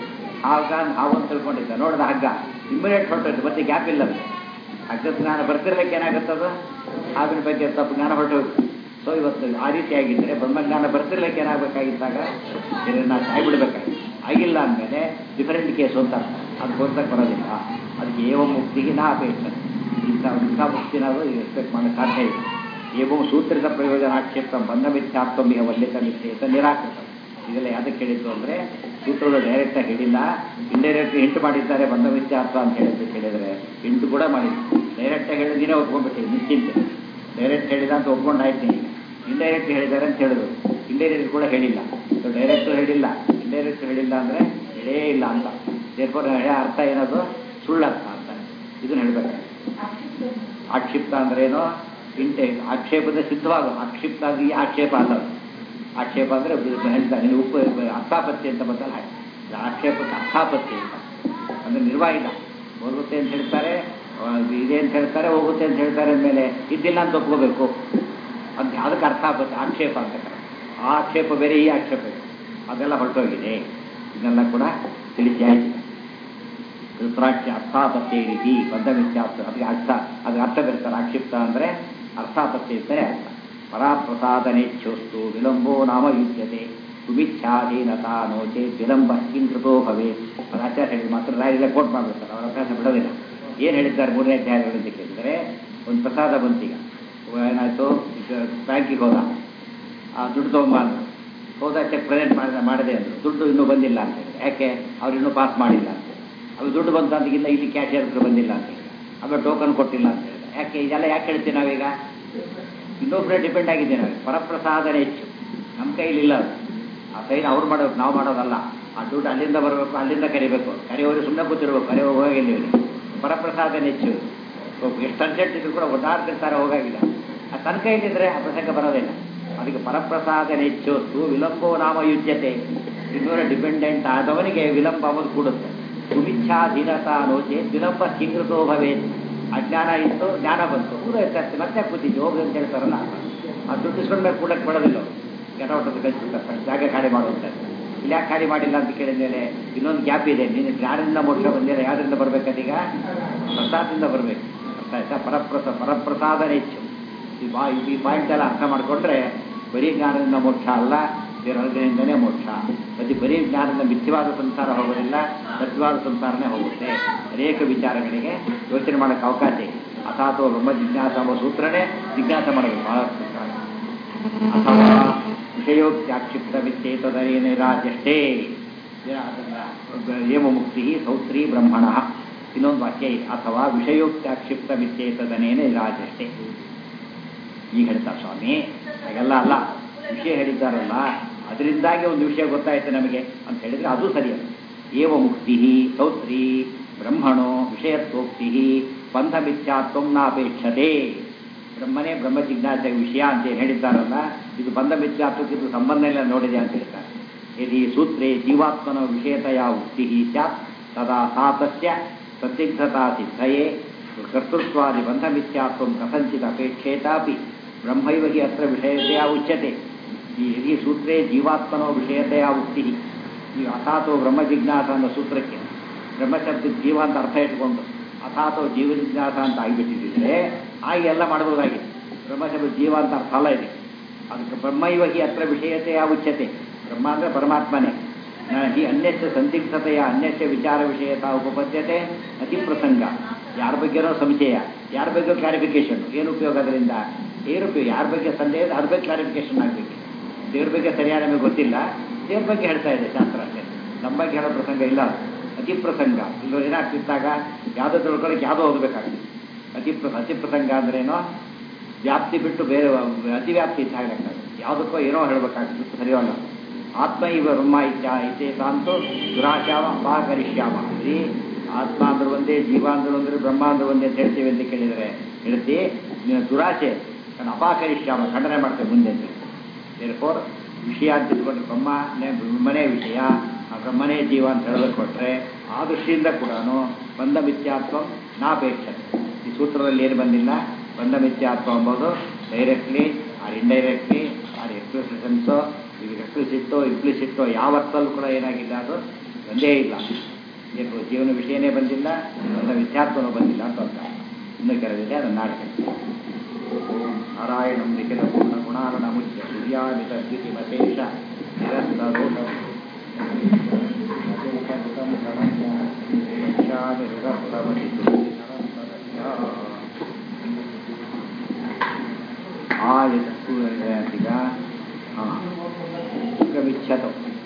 Speaker 2: ಆಗ ಹಾವು ತಿಳ್ಕೊಂಡಿದ್ದ ನೋಡಿದ ಹಗ್ಗ ಇಮ್ಮಿಡಿಯೇಟ್ ಹೊರಟೋಯ್ತು, ಮತ್ತೆ ಗ್ಯಾಪ್ ಇಲ್ಲ ಅದು. ಹಗ್ಗದ ಜ್ಞಾನ ಬರ್ತಿರ್ಲಿಕ್ಕೆ ಏನಾಗುತ್ತದ ಹಾವಿನ ಬಗ್ಗೆ ತಪ್ಪು ಜ್ಞಾನ ಹೊರಟೋಯ್ತು. ಸೊ ಇವತ್ತು ಆ ರೀತಿಯಾಗಿದ್ದರೆ ಬ್ರಹ್ಮಜ್ಞಾನ ಬರ್ತಿರ್ಲಿಕ್ಕೆ ಏನಾಗಬೇಕಾಗಿದ್ದಾಗ ಇದನ್ನು ಸಾಯ್ಬಿಡ್ಬೇಕಾಗಿತ್ತು. ಆಗಿಲ್ಲ ಅಂದಮೇಲೆ ಡಿಫರೆಂಟ್ ಕೇಸು ಅಂತ ಅದು ಗೊತ್ತಕ್ಕೆ ಬರೋದಿಲ್ಲ. ಅದಕ್ಕೆ ಏವ ಮುಕ್ತಿಗೆ ನಾ ಅಪೇಕ್ಷೆ ಇಂಥ ಇಂಥ ಮುಕ್ತಿನಾದರೂ ಎಕ್ಸ್ಪೆಕ್ಟ್ ಮಾಡೋ ಸಾಧ್ಯ ಇದೆ. ಏವಂ ಸೂತ್ರಿತ ಪ್ರಯೋಜನ ಆಕ್ಷೇಪ ಬಂಧ ಮಿಥ್ಯಾತ್ವಮಿಹ ವಲ್ಯತ ಮಿಥ್ಯೇತ ನಿರಾಕೃತ. ಇದೆಲ್ಲ ಯಾವುದಕ್ಕೆ ಹೇಳಿದ್ದು ಅಂದರೆ ಸೂತ್ರಗಳು ಡೈರೆಕ್ಟಾಗಿ ಹೇಳಿಲ್ಲ, ಇಂಡೈರೆಕ್ಟ್ ಹಿಂಟು ಮಾಡಿದ್ದಾರೆ ಬಂಧ ಮಿಥ್ಯಾತ್ವ ಅಂತ ಹೇಳಿದ್ದು ಕೇಳಿದರೆ ಹಿಂಟು ಕೂಡ ಮಾಡಿದ್ದು. ಡೈರೆಕ್ಟಾಗಿ ಹೇಳಿದ್ರೆ ಒಪ್ಕೊಂಡ್ಬಿಟ್ಟಿದೆ ನಿಶ್ಚಿಂತೆ. ಡೈರೆಕ್ಟ್ ಹೇಳಿದ ಅಂತ ಒಪ್ಕೊಂಡಾಯ್ತೀನಿ. ಇಂಡೈರೆಕ್ಟ್ ಹೇಳಿದ್ದಾರೆ ಅಂತ ಹೇಳಿದ್ರು, ಇಂಡೈರೆಕ್ಟ್ ಕೂಡ ಹೇಳಿಲ್ಲ. ಸೊ ಡೈರೆಕ್ಟು ಹೇಳಿಲ್ಲ, ಇಂಡೈರೆಕ್ಟ್ ಹೇಳಿಲ್ಲ ಅಂದರೆ ಹೇಳೇ ಇಲ್ಲ ಅಂತ. ದೇರ್ಫೋರ್ ಅರ್ಥ ಏನದು ಸುಳ್ಳು ಅರ್ಥ ಅಂತ ಇದನ್ನು ಹೇಳಬೇಕು. ಆಕ್ಷಿಪ್ತ ಅಂದ್ರೇನೋ ಇಂಟೆ ಆಕ್ಷೇಪದ ಸಿದ್ಧವಾಗೋದು. ಆಕ್ಷಿಪ್ತ ಅಂದ್ರೆ ಈ ಆಕ್ಷೇಪ ಅಲ್ಲ. ಆಕ್ಷೇಪ ಅಂದರೆ ಹೇಳ್ತಾನೆ ಉಪ ಅರ್ಥಾಪತ್ತಿ ಅಂತ ಬಂದಲ್ಲ, ಆಕ್ಷೇಪಕ್ಕೆ ಅರ್ಥಾಪತ್ತಿ ಅಂತ ಅಂದರೆ ನಿರ್ವಾಹಿತ. ಹೋಗುತ್ತೆ ಅಂತ ಹೇಳ್ತಾರೆ, ಇದೆ ಅಂತ ಹೇಳ್ತಾರೆ, ಹೋಗುತ್ತೆ ಅಂತ ಹೇಳ್ತಾರೆ ಅಂದಮೇಲೆ ಇದ್ದಿಲ್ಲ ಅಂತ ಒಪ್ಕೋಬೇಕು ಅಂತ. ಅದಕ್ಕೆ ಅರ್ಥಾಪತ್ತಿ ಆಕ್ಷೇಪ ಅಂತ ಕರೆ. ಆ ಆಕ್ಷೇಪ ಬೇರೆ, ಈ ಆಕ್ಷೇಪ ಬೇರೆ, ಅದೆಲ್ಲ ಹೊರಟೋಗಿದೆ. ಇದೆಲ್ಲ ಕೂಡ ತಿಳಿಸಿ ಆಯಿತು. ರುದ್ರಾಕ್ಷಿ ಅರ್ಥಾಪತ್ತಿ ರೀತಿ ಬಂಧ ಮಿಥ್ಯಾತ್ವ, ಅದಕ್ಕೆ ಅರ್ಥ ಅದಕ್ಕೆ ಅರ್ಥ ಬರ್ತಾರೆ. ಆಕ್ಷಿಪ್ತ ಅಂದರೆ ಅರ್ಥಾಪತ್ತಿ ಇದ್ದರೆ ಅರ್ಥ. ಪರಾಪ್ರಸಾದನೇಚ್ಛೋಸ್ತು ವಿಳಂಬೋ ನಾಮ ಯುಜ್ಯತೆ ಸುಮಿಚ್ಛಾಧೀನತಾ ನೋಚೆ ವಿಳಂಬ ಕಿಂಕೃತೋ ಭವೇ. ಅದು ಆಚಾರ್ಯ ಹೇಳಿ ಮಾತ್ರ ರಾಯರೆಲ್ಲ ಕೋಟ್ ಮಾಡಿಬಿಡ್ತಾರೆ, ಅವರ ಅಭ್ಯಾಸ ಬಿಡೋದಿಲ್ಲ. ಏನು ಹೇಳಿದ್ದಾರೆ ಮೂರನೇ ಅಧ್ಯಾಯಗಳಲ್ಲಿ ಕೇಳಿದರೆ, ಒಂದು ಪ್ರಸಾದ ಬಂತೀಗ ಏನಾಯಿತು, ಈಗ ಬ್ಯಾಂಕಿಗೆ ಹೋದ, ಆ ದುಡ್ಡು ತೊಗೊಂಬಂದು ಹೋದ, ಚೆಕ್ ಪ್ರೆಸೆಂಟ್ ಮಾಡಿದ ಮಾಡಿದೆ ಅಂದರು, ದುಡ್ಡು ಇನ್ನೂ ಬಂದಿಲ್ಲ ಅಂತ ಹೇಳಿ. ಯಾಕೆ ಅವ್ರು ಇನ್ನೂ ಪಾಸ್ ಮಾಡಿಲ್ಲ ಅಂತ ಹೇಳಿ. ಅದು ದುಡ್ಡು ಬಂತು ಅಂತಿಲ್ಲ, ಇಲ್ಲಿ ಕ್ಯಾಶಿಯರ್ ಹತ್ರ ಬಂದಿಲ್ಲ ಅಂತ ಹೇಳಿ. ಆಮೇಲೆ ಟೋಕನ್ ಕೊಟ್ಟಿಲ್ಲ ಅಂತ ಹೇಳಿದೆ. ಯಾಕೆ ಇದೆಲ್ಲ ಯಾಕೆ ಹೇಳ್ತೀವಿ ನಾವೀಗ? ಇನ್ನೊಬ್ಬರೇ ಡಿಪೆಂಡ್ ಆಗಿದ್ದೇವೆ ನಾವು. ಪರಪ್ರಸಾದನೆ ಹೆಚ್ಚು ನಮ್ಮ ಕೈಲಿಲ್ಲ. ಅದು ಆ ಕೈನ ಅವ್ರು ಮಾಡೋದು, ನಾವು ಮಾಡೋದಲ್ಲ. ಆ ದುಡ್ಡು ಅಲ್ಲಿಂದ ಬರಬೇಕು, ಅಲ್ಲಿಂದ ಕರಿಬೇಕು. ಕರೆಯೋರು ಸುಮ್ಮನೆ ಕೂತಿರ್ಬೇಕು, ಕರೆಯೋ ಹೋಗಿಲ್ಲ ಇಲ್ಲಿ. ಪರಪ್ರಸಾದನೆ ಹೆಚ್ಚು. ಎಷ್ಟು ಅರ್ಜೆಂಟ್ ಇದ್ರು ಕೂಡ ಒದ್ದಾಡ್ತಿರ್ತಾರೆ, ಹೋಗಾಗಿಲ್ಲ. ಆ ತನ್ನ ಕೈಲಿದ್ರೆ ಆ ಪ್ರಸಂಗ ಬರೋದಿಲ್ಲ. ಅದಕ್ಕೆ ಪರಪ್ರಸಾದನೆ ಹೆಚ್ಚು ವಿಳಂಬೋ ನಾಮ ಯುಜ್ಯತೆ. ಇನ್ನೂರ ಡಿಪೆಂಡೆಂಟ್ ಆದವನಿಗೆ ವಿಳಂಬ ಅನ್ನೋದು ಕೂಡುತ್ತೆ. ಸುಮಿಚ್ಛಾಧೀನತಾ ನೋಚೆ ವಿಳಂಬ ಕಿಂಕೃತೋ ಭವೇತ್. ಅಜ್ಞಾನ ಇತ್ತು, ಜ್ಞಾನ ಬಂತು, ಕೂಡ ಎತ್ತಾಗ್ತದೆ, ಮತ್ತೆ ಕೂತಿದ್ದು ಹೋಗಿ ಅಂತ ಹೇಳ್ತಾರಲ್ಲ. ಆ ದುಡ್ಡು ಇಸ್ಕೊಂಡ ಮೇಲೆ ಕೂಡಕ್ಕೆ ಬಿಡೋದಿಲ್ಲ. ಗೆಟೌಟದ್ದು ಕಳಿಸ್ಬಿಡ್ತಾರೆ, ಜಾಗ ಖಾಲಿ ಮಾಡುವಂತಾರೆ. ಇಲ್ಲಿ ಯಾಕೆ ಖಾಲಿ ಮಾಡಿಲ್ಲ ಅಂತ ಕೇಳಿದ ಮೇಲೆ ಇನ್ನೊಂದು ಗ್ಯಾಪ್ ಇದೆ. ನೀನು ಜ್ಞಾನದಿಂದ ಮೋಕ್ಷ ಬಂದಿಲ್ಲ, ಯಾವ್ದರಿಂದ ಬರ್ಬೇಕದೀಗ? ಪ್ರಸಾದದಿಂದ ಬರಬೇಕು. ಅರ್ಥ ಆಯ್ತಾ? ಪರಪ್ರಸ ಪರಪ್ರಸಾದನೆ ಹೆಚ್ಚು. ಈ ಬಾ ಈ ಪಾಯಿಂಟ್ ಎಲ್ಲ ಅರ್ಥ ಮಾಡಿಕೊಂಡ್ರೆ ಬರೀ ಜ್ಞಾನದಿಂದ ಮೋಕ್ಷ ಅಲ್ಲ, ಬೇರೊಳಗಿನಿಂದನೇ ಮೋಕ್ಷ. ಪ್ರತಿ ಬರೀ ಜ್ಞಾನದಿಂದ ಮಿಥ್ಯವಾದ ಸಂಸಾರ ಹೋಗೋದಿಲ್ಲ, ಸತ್ಯವಾದ ಸಂಸಾರನೇ ಹೋಗುತ್ತೆ. ಅನೇಕ ವಿಚಾರಗಳಿಗೆ ಯೋಚನೆ ಮಾಡೋಕ್ಕೆ ಅವಕಾಶ ಇದೆ. ಅಥಾತೋ ಬ್ರಹ್ಮ ಜಿಜ್ಞಾಸ ಎಂಬ ಸೂತ್ರನೇ ಜಿಜ್ಞಾಸ ಮಾಡಬೇಕು ಬಹಳ ಪ್ರಕಾರ. ಅಥವಾ ವಿಷಯೋಕ್ತ್ಯಾಕ್ಷಿಪ್ತ ವಿಚ್ಛೇತದನೇನ ರಾಜಷ್ಟೇ ಏಮ ಮುಕ್ತಿ ಸೌತ್ರಿ ಬ್ರಹ್ಮಣ. ಇನ್ನೊಂದು ವಾಕ್ಯ ಇದೆ, ಅಥವಾ ವಿಷಯೋಕ್ತ್ಯಾಕ್ಷಿಪ್ತ ವಿಚ್ಛೇತದನೇನ ರಾಜಷ್ಟೇ. ಈಗ ಹೇಳ್ತಾರೆ ಸ್ವಾಮಿ, ಹಾಗೆಲ್ಲ ಅಲ್ಲ, ವಿಷಯ ಹೇಳಿದ್ದಾರಲ್ಲ ಅದರಿಂದಾಗಿ ಒಂದು ವಿಷಯ ಗೊತ್ತಾಯ್ತು ನಮಗೆ ಅಂತ ಹೇಳಿದರೆ ಅದು ಸರಿಯಲ್ಲ. ಏವ ಮುಕ್ತಿ ಸೌತ್ರಿ ಬ್ರಹ್ಮಣೋ ವಿಷಯತ್ವೋಕ್ತಿ ಬಂಧ ಮಿಥ್ಯಾತ್ವ ನಾಪೇಕ್ಷತೆ. ಬ್ರಹ್ಮನೇ ಬ್ರಹ್ಮ ಜಿಜ್ಞಾಸೆ ವಿಷಯ ಅಂತ ಹೇಳಿದ್ದಾರಲ್ಲ, ಇದು ಬಂಧ ಮಿಥ್ಯಾತ್ವಕ್ಕೆ ಇದು ಸಂಬಂಧ ಇಲ್ಲ ನೋಡಿದೆ ಅಂತ ಹೇಳ್ತಾರೆ. ಯದಿ ಸೂತ್ರೇ ಜೀವಾತ್ಮನ ವಿಷಯತೆಯ ಉಕ್ತಿ ಸ್ಯಾತ್ ತದಾ ಸಾ ತಸ್ಯ ಸಂದಿಗ್ಧತಾ ಸಿದ್ಧಯೇ ಕರ್ತೃತ್ವಾದಿ ಬಂಧ ಮಿಥ್ಯಾತ್ವ ಕಥಂಚಿತ್ ಅಪೇಕ್ಷೇತಾಪಿ ಬ್ರಹ್ಮೈವ ಹಿ ಅತ್ರ ವಿಷಯತೆಯ ಉಚ್ಯತೆ. ಈ ಯದಿ ಸೂತ್ರೇ ಜೀವಾತ್ಮನೋ ವಿಷಯತೆಯ ಉಕ್ತಿ, ಈ ಅಥಾತೋ ಬ್ರಹ್ಮ ಜಿಜ್ಞಾಸ ಅನ್ನೋ ಸೂತ್ರಕ್ಕೆ ಬ್ರಹ್ಮಶಬ್ದ ಜೀವ ಅಂತ ಅರ್ಥ ಇಟ್ಕೊಂಡು ಅಥಾತೋ ಜೀವ ಜಿಜ್ಞಾಸ ಅಂತ ಆಗಿಬಿಟ್ಟಿದ್ರೆ ಆಗಿ ಎಲ್ಲ ಮಾಡಬಹುದಾಗಿದೆ. ಬ್ರಹ್ಮಶಬ್ದ ಜೀವ ಅಂತ ಅರ್ಥ ಅಲ್ಲ ಇದೆ. ಅದಕ್ಕೆ ಬ್ರಹ್ಮೈವ ಹಿ ಅತ್ರ ವಿಷಯತೆಯ ಉಚ್ಯತೆ. ಬ್ರಹ್ಮ ಅಂದರೆ ಪರಮಾತ್ಮನೇ. ಈ ಅನ್ಯಸ್ಯ ಸಂದಿಗ್ಧತೆಯ ಅನ್ಯಸ್ಯ ವಿಚಾರ ವಿಷಯತಾ ಉಪಪದ್ಯತೆ ಅತಿ ಪ್ರಸಂಗ. ಯಾರ ಬಗ್ಗೆನೋ ಸಂಶಯ, ಯಾರ ಬಗ್ಗೆ ಕ್ಲಾರಿಫಿಕೇಶನ್. ಏನು ಉಪಯೋಗ ಅದರಿಂದ? ಏನು ಉಪಯೋಗ? ಯಾರ ಬಗ್ಗೆ ಸಂದೇಹ ಇದೆ ಅದ್ರ ಬಗ್ಗೆ ಕ್ಲಾರಿಫಿಕೇಶನ್ ಆಗಬೇಕು. ದೇವ್ರ ಬಗ್ಗೆ ಸರಿಯಾದ ನಮಗೆ ಗೊತ್ತಿಲ್ಲ, ದೇವ್ರ ಬಗ್ಗೆ ಹೇಳ್ತಾ ಇದೆ ಶಾಸ್ತ್ರ ಅಷ್ಟೇ. ನಮ್ಮ ಬಗ್ಗೆ ಹೇಳೋ ಪ್ರಸಂಗ ಇಲ್ಲ. ಅತಿ ಪ್ರಸಂಗ ಇಲ್ಲೋ ಏನಾಗ್ತಿದ್ದಾಗ ಯಾವುದೋ ತಿಳ್ಕೊಳ್ಳೋಕೆ ಯಾವುದೋ ಓದಬೇಕಾಗ್ತದೆ. ಅತಿ ಪ್ರ ಅತಿ ಪ್ರಸಂಗ ಅಂದ್ರೇನೋ ವ್ಯಾಪ್ತಿ ಬಿಟ್ಟು ಬೇರೆ ಅತಿ ವ್ಯಾಪ್ತಿ ಇದ್ದಾಗಲಾಗ್ತದೆ. ಯಾವುದಕ್ಕೋ ಏನೋ ಹೇಳಬೇಕಾಗ್ತದೆ, ಸರಿಯಲ್ಲ. ಆತ್ಮ ಇವ ಬ್ರಹ್ಮ ಇಚ್ಛಾ ಇತ್ಯೇತಾಂತೂ ದುರಾಶಾವ ಅಪಾಕರಿಷ್ಯಾಮ. ಇಲ್ಲಿ ಆತ್ಮ ಅಂದ್ರೆ ಒಂದೇ, ಜೀವ ಅಂದ್ರೆ ಒಂದ್ರೆ, ಬ್ರಹ್ಮ ಅಂದ್ರೆ ಒಂದೇ ಅಂತ ಹೇಳ್ತೀವಿ ಅಂತ ಕೇಳಿದರೆ ಹೇಳ್ತಿ ದುರಾಶೆ ನಾನು ಅಪಾಕರಿಷ್ಯಾಮ ಖಂಡನೆ ಮಾಡ್ತೇವೆ ಮುಂದೆ ಅಂತ. ದೇರ್ಫೋರ್ ವಿಷಯ ಅಂತ ತಿಳ್ಕೊಂಡ್ರೆ ಬ್ರಹ್ಮನೇ ಬ್ರಹ್ಮನೇ ವಿಷಯ, ಆ ಬ್ರಹ್ಮನೇ ಜೀವ ಅಂತ ಹೇಳೋದಕ್ಕೆ ಕೊಟ್ಟರೆ ಆ ದೃಷ್ಟಿಯಿಂದ ಕೂಡ ಬಂಧ ಮಿಥ್ಯಾತ್ವ ನಾಪೇಕ್ಷತೆ. ಈ ಸೂತ್ರದಲ್ಲಿ ಏನು ಬಂದಿಲ್ಲ, ಬಂಧ ಮಿಥ್ಯಾತ್ವ ಎಂಬುದು ಡೈರೆಕ್ಟ್ಲಿ ಆರ್ ಇಂಡೈರೆಕ್ಟ್ಲಿ ಆರ್ ಎಕ್ಸ್ಪ್ರೆಷನ್ಸೋ ಈಗ ಎಕ್ಸ್ಪ್ಲಿಸಿಟ್ಟೋ ಇಂಪ್ಲಿಸಿಟ್ಟೋ ಯಾವ ಅರ್ಥಲ್ಲೂ ಕೂಡ ಏನಾಗಿಲ್ಲ, ಅದು ಒಂದೇ ಇಲ್ಲ. ಏನು ಜೀವನ ವಿಷಯನೇ ಬಂದಿಲ್ಲ, ಅದರ ವಿದ್ಯಾರ್ಥನೂ ಬಂದಿಲ್ಲ ಅಂತ ಅರ್ಥ. ಇನ್ನು ಕೆಲವಿದೆ ಅದನ್ನು ನಾಳೆ ಓಂ ನಾರಾಯಣಂ ನಿಖಿಲ ಪೂರ್ಣ ಗುಣಾರ್ಣ ಮುಖ್ಯ ಸೂರ್ಯಾಮಿತ ಸ್ಥಿತಿ ಮತೇಶ ನಿರಸ್ತರೋಷ ಆಯತುಗಮಿಚ್ಛತ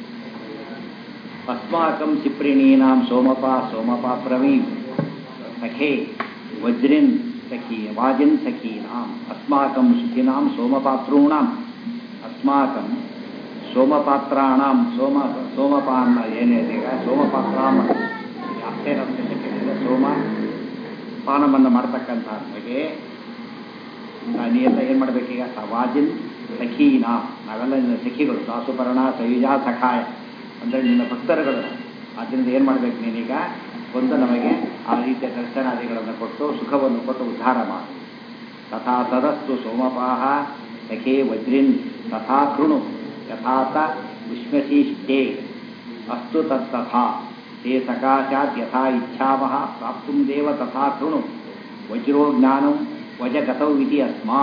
Speaker 2: ಅಸ್ಮಾಕಂ ಸಿಪ್ರಿಣೀನಾಂ ಸೋಮಪಾ ಸೋಮಪಾ ಪ್ರವೀಂ ಸಖೇ ವಜ್ರಿನ್ ಸಖೀ ವಾಜಿನ್ ಸಖೀನಾಂ ಅಸ್ಮಾಕಂ ಸುಖಿನಾಂ ಸೋಮಪಾತॄಣಾಂ ಅಸ್ಮಾಕಂ ಸೋಮಪಾತ್ರಾಣಾಂ ಸೋಮ ಸೋಮಪಾನ ಏನಿದೆ ಈಗ ಸೋಮಪಾತ್ರಾಂ ಅರ್ಥೇನಂತ ಕೇಳಿದರೆ ಸೋಮ ಪಾನವನ್ನು ಮಾಡ್ತಕ್ಕಂಥ ನಮಗೆ ನಿಯತ ಏನು ಮಾಡಬೇಕೀಗ ವಾಜಿನ್ ಸಖೀನಾ ನಾವೆಲ್ಲ ನಿನ್ನ ಸಖಿಗಳು ಸಾಸುಪರ್ಣ ಸಯುಜ ಸಖಾಯ ಅಂದರೆ ನಿನ್ನ ಭಕ್ತರುಗಳು. ಆದ್ದರಿಂದ ಏನು ಮಾಡಬೇಕು ನೀನೀಗ ಒಂದು ನಮಗೆ ಆ ರೀತಿಯ ದರ್ಶನಾದಿಗಳನ್ನು ಕೊಟ್ಟು ಸುಖವನ್ನು ಕೊಟ್ಟು ಉದ್ಧಾರ ಮಾಡು. ತಥಾ ತದಸ್ತು ಸೋಮಪಾಹ ಸಖೇ ವಜ್ರಿನ್ ತಥಾ ಕೃಣು ಯಥಾತ ಉಷ್ಮಶೀಷ್ಟೇ ಅಸ್ತು ತತ್ತಥಾ ತೇ ಸಕಾಶಾತ್ ಯಥಾ ಇಚ್ಛಾಮಃ ಪ್ರಾಪ್ತುಂ ದೇವ ತಥಾ ಕೃಣು ವಜ್ರೋ ಜ್ಞಾನಂ ವಜಗತೌ ಇತಿ ಅಸ್ಮಾ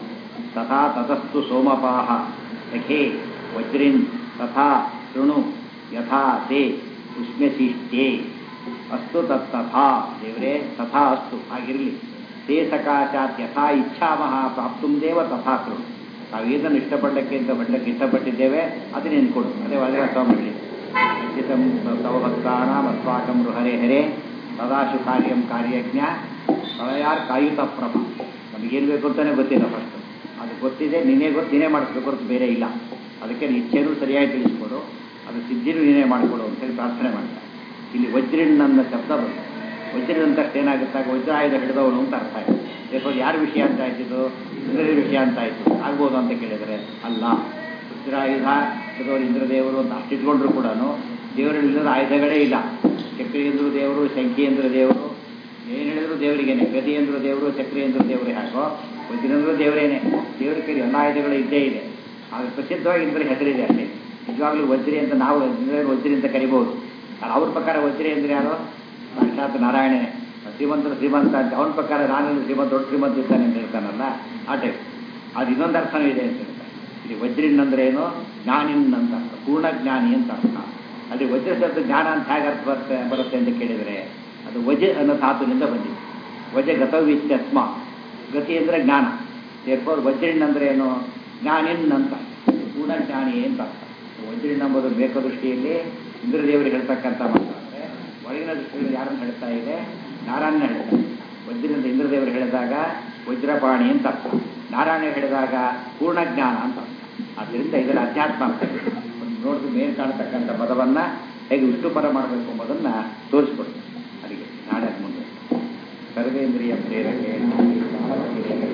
Speaker 2: ತಥಾ ತತಸ್ತು ಸೋಮಪಾಹ ಸಖೇ ವಜ್ರಿನ್ ತಥಾ ಕೃಣು ಯಥಾ ತೇ ಉಷ್ಮಶೀಷ್ಟೇ ಅಸ್ತು ತತ್ತಥಾ ದೇವರೇ ತಥಾ ಅಸ್ತು ಆಗಿರಲಿ. ತೇ ಸಕಾಶಾತ್ ಯಥಾ ಇಚ್ಛಾಮಃ ಪ್ರಾಪ್ತುಂ ದೇವ ತಥಾ ಕೃಣು ನಾವೇದನ್ನು ಇಷ್ಟಪಡಲಿಕ್ಕೆ ಅಂತ ಪಡಲಿಕ್ಕೆ ಇಷ್ಟಪಟ್ಟಿದ್ದೇವೆ ಅದು ನೀನು ಕೊಡು. ಅದೇ ಒಳ್ಳೆಯ ಸ್ವಾಮಿ ಅಚ್ಯುತಂ ತವ ಭಕ್ತಾನಾಂ ಅಸ್ಮಾಕಂ ಹರೇ ಹರೇ ಸದಾಶು ಕಾರ್ಯಂ ಕಾರ್ಯಜ್ಞ ಪ್ರಳಯಾರ್ ಕಾಯುತ ಪ್ರಭ. ನಮಗೇನು ಬೇಕು ಅಂತಾನೆ ಗೊತ್ತಿಲ್ಲ ಫಸ್ಟ್, ಅದು ಗೊತ್ತಿದೆ ನೀನೇ ಗೊತ್ತು, ನೀನೇ ಮಾಡಿಸ್ಬೇಕು ಹೊರತು ಬೇರೆ ಇಲ್ಲ. ಅದಕ್ಕೆ ಇಚ್ಛೆನೂ ಸರಿಯಾಗಿ ತಿಳಿಸ್ಕೊಡು, ಅದು ಸಿದ್ಧಿನೂ ನೀನೇ ಮಾಡಿಕೊಡು ಅಂತೇಳಿ ಪ್ರಾರ್ಥನೆ ಮಾಡ್ತಾರೆ. ಇಲ್ಲಿ ವಜ್ರಿನ್ ಅನ್ನೋ ಶಬ್ದ ಬಂತು. ವಜ್ರಿನ್ ಅಂತ ಏನಾಗುತ್ತಾಗ ವಜ್ರಾಯುಧ ಹಿಡಿದವನು ಅಂತ ಅರ್ಥ ಆಯಿತು. ದೇವರು ಯಾರ ವಿಷಯ ಅಂತ ಆಯ್ತಿದ್ದು, ಇಂದ್ರದೇವ ವಿಷಯ ಅಂತ ಆಯಿತು. ಆಗ್ಬೋದು ಅಂತ ಕೇಳಿದರೆ ಅಲ್ಲ, ವಜ್ರಾಯುಧ ಹಿಡಿದವರು ಇಂದ್ರದೇವರು ಅಂತ ಅಷ್ಟಿಟ್ಕೊಂಡ್ರು ಕೂಡ ದೇವರಲ್ಲಿಲ್ಲದ ಆಯುಧಗಳೇ ಇಲ್ಲ. ಚಕ್ರಿಯಂದ್ರ ದೇವರು, ಶಂಖಿಯಂದ್ರ ದೇವರು, ಏನು ಹೇಳಿದ್ರು ದೇವರಿಗೇನೆ. ಗದಿಯಂದ್ರ ದೇವರು, ಚಕ್ರಿಯಂದ್ರ ದೇವರು ಹಾಕೋ ವಜ್ರೇಂದ್ರ ದೇವರೇನೆ. ದೇವರ ಕೈ ಎಲ್ಲ ಆಯುಧಗಳು ಇದ್ದೇ ಇದೆ. ಆದರೆ ಪ್ರಸಿದ್ಧವಾಗಿ ಇಂದ್ರ ಹೆಸರಿದೆ ಅಷ್ಟೇ. ನಿಜವಾಗ್ಲೂ ವಜ್ರಿ ಅಂತ ನಾವು ವಜ್ರಿ ಅಂತ ಕರಿಬೋದು. ಅವ್ರ ಪ್ರಕಾರ ವಜ್ರಿ ಅಂದರೆ ಯಾರು? ಸಾಕ್ಷಾತ್ ನಾರಾಯಣನೇ. ಶ್ರೀಮಂತರ ಶ್ರೀಮಂತ ಅಂತ ಅವನ ಪ್ರಕಾರ ನಾನೇನು ಶ್ರೀಮಂತ ದೊಡ್ಡ ಶ್ರೀಮಂತ ಇರ್ತಾನೆ ಅಂತ ಹೇಳ್ತಾನಲ್ಲ ಆ ಟೈಪ್. ಅದು ಇನ್ನೊಂದು ಅರ್ಥನೂ ಇದೆ ಅಂತ ಹೇಳ್ತಾರೆ. ಇಲ್ಲಿ ವಜ್ರಿನ್ ಅಂದ್ರೆ ಏನು? ಜ್ಞಾನಿನ್ ಅಂತ ಅರ್ಥ, ಪೂರ್ಣ ಜ್ಞಾನಿ ಅಂತ ಅರ್ಥ. ಅಲ್ಲಿ ವಜ್ರ ಶಬ್ದ ಜ್ಞಾನ ಅಂತ ಹೇಗೆ ಅರ್ಥ ಬರುತ್ತೆ ಬರುತ್ತೆ ಅಂತ ಕೇಳಿದರೆ ಅದು ವಜ ಅನ್ನೋ ಧಾತುವಿನಿಂದ ಬಂದಿದೆ. ವಜ ಗತವಿತ್ಯಸ್ಮ, ಗತಿ ಅಂದರೆ ಜ್ಞಾನ. ಸೇರ್ಪೋರು ವಜ್ರಿನ್ ಅಂದರೆ ಏನು? ಜ್ಞಾನಿನ್ ಅಂತ, ಪೂರ್ಣ ಜ್ಞಾನಿ ಅಂತ ಅರ್ಥ. ವಜ್ರಿನ್ ಎಂಬುದು ಬೇಕ ದೃಷ್ಟಿಯಲ್ಲಿ ಇಂದ್ರದೇವರಿಗೆ ಹೇಳ್ತಕ್ಕಂಥ ಮಾತು. ಅಂದರೆ ಒಳಗಿನ ದೃಷ್ಟಿಯಲ್ಲಿ ಯಾರನ್ನು ಹೇಳ್ತಾ ಇದೆ? ನಾರಾಯಣ ಹೇಳ್ತಾರೆ. ವಜ್ರಿಂದ ಇಂದ್ರದೇವರು ಹೇಳಿದಾಗ ವಜ್ರಪಾಣಿ ಅಂತ ಅರ್ಥ, ನಾರಾಯಣ ಹೇಳಿದಾಗ ಪೂರ್ಣ ಜ್ಞಾನ ಅಂತ ಅರ್ಥ. ಆದ್ದರಿಂದ ಇದರ ಅಧ್ಯಾತ್ಮ ಅಂತ ನೋಡಿದ್ರೆ ಮೇಲೆ ಕಾಣತಕ್ಕಂಥ ಪದವನ್ನು ಹೇಗೆ ವಿಷ್ಣುಪರ ಮಾಡಬೇಕು ಎಂಬುದನ್ನು ತೋರಿಸ್ಕೊಡ್ತೀವಿ. ಅದಕ್ಕೆ ನಾಳೆ ಮುಂದೆ ಸರ್ವೇಂದ್ರಿಯ ಪ್ರೇರಕೆ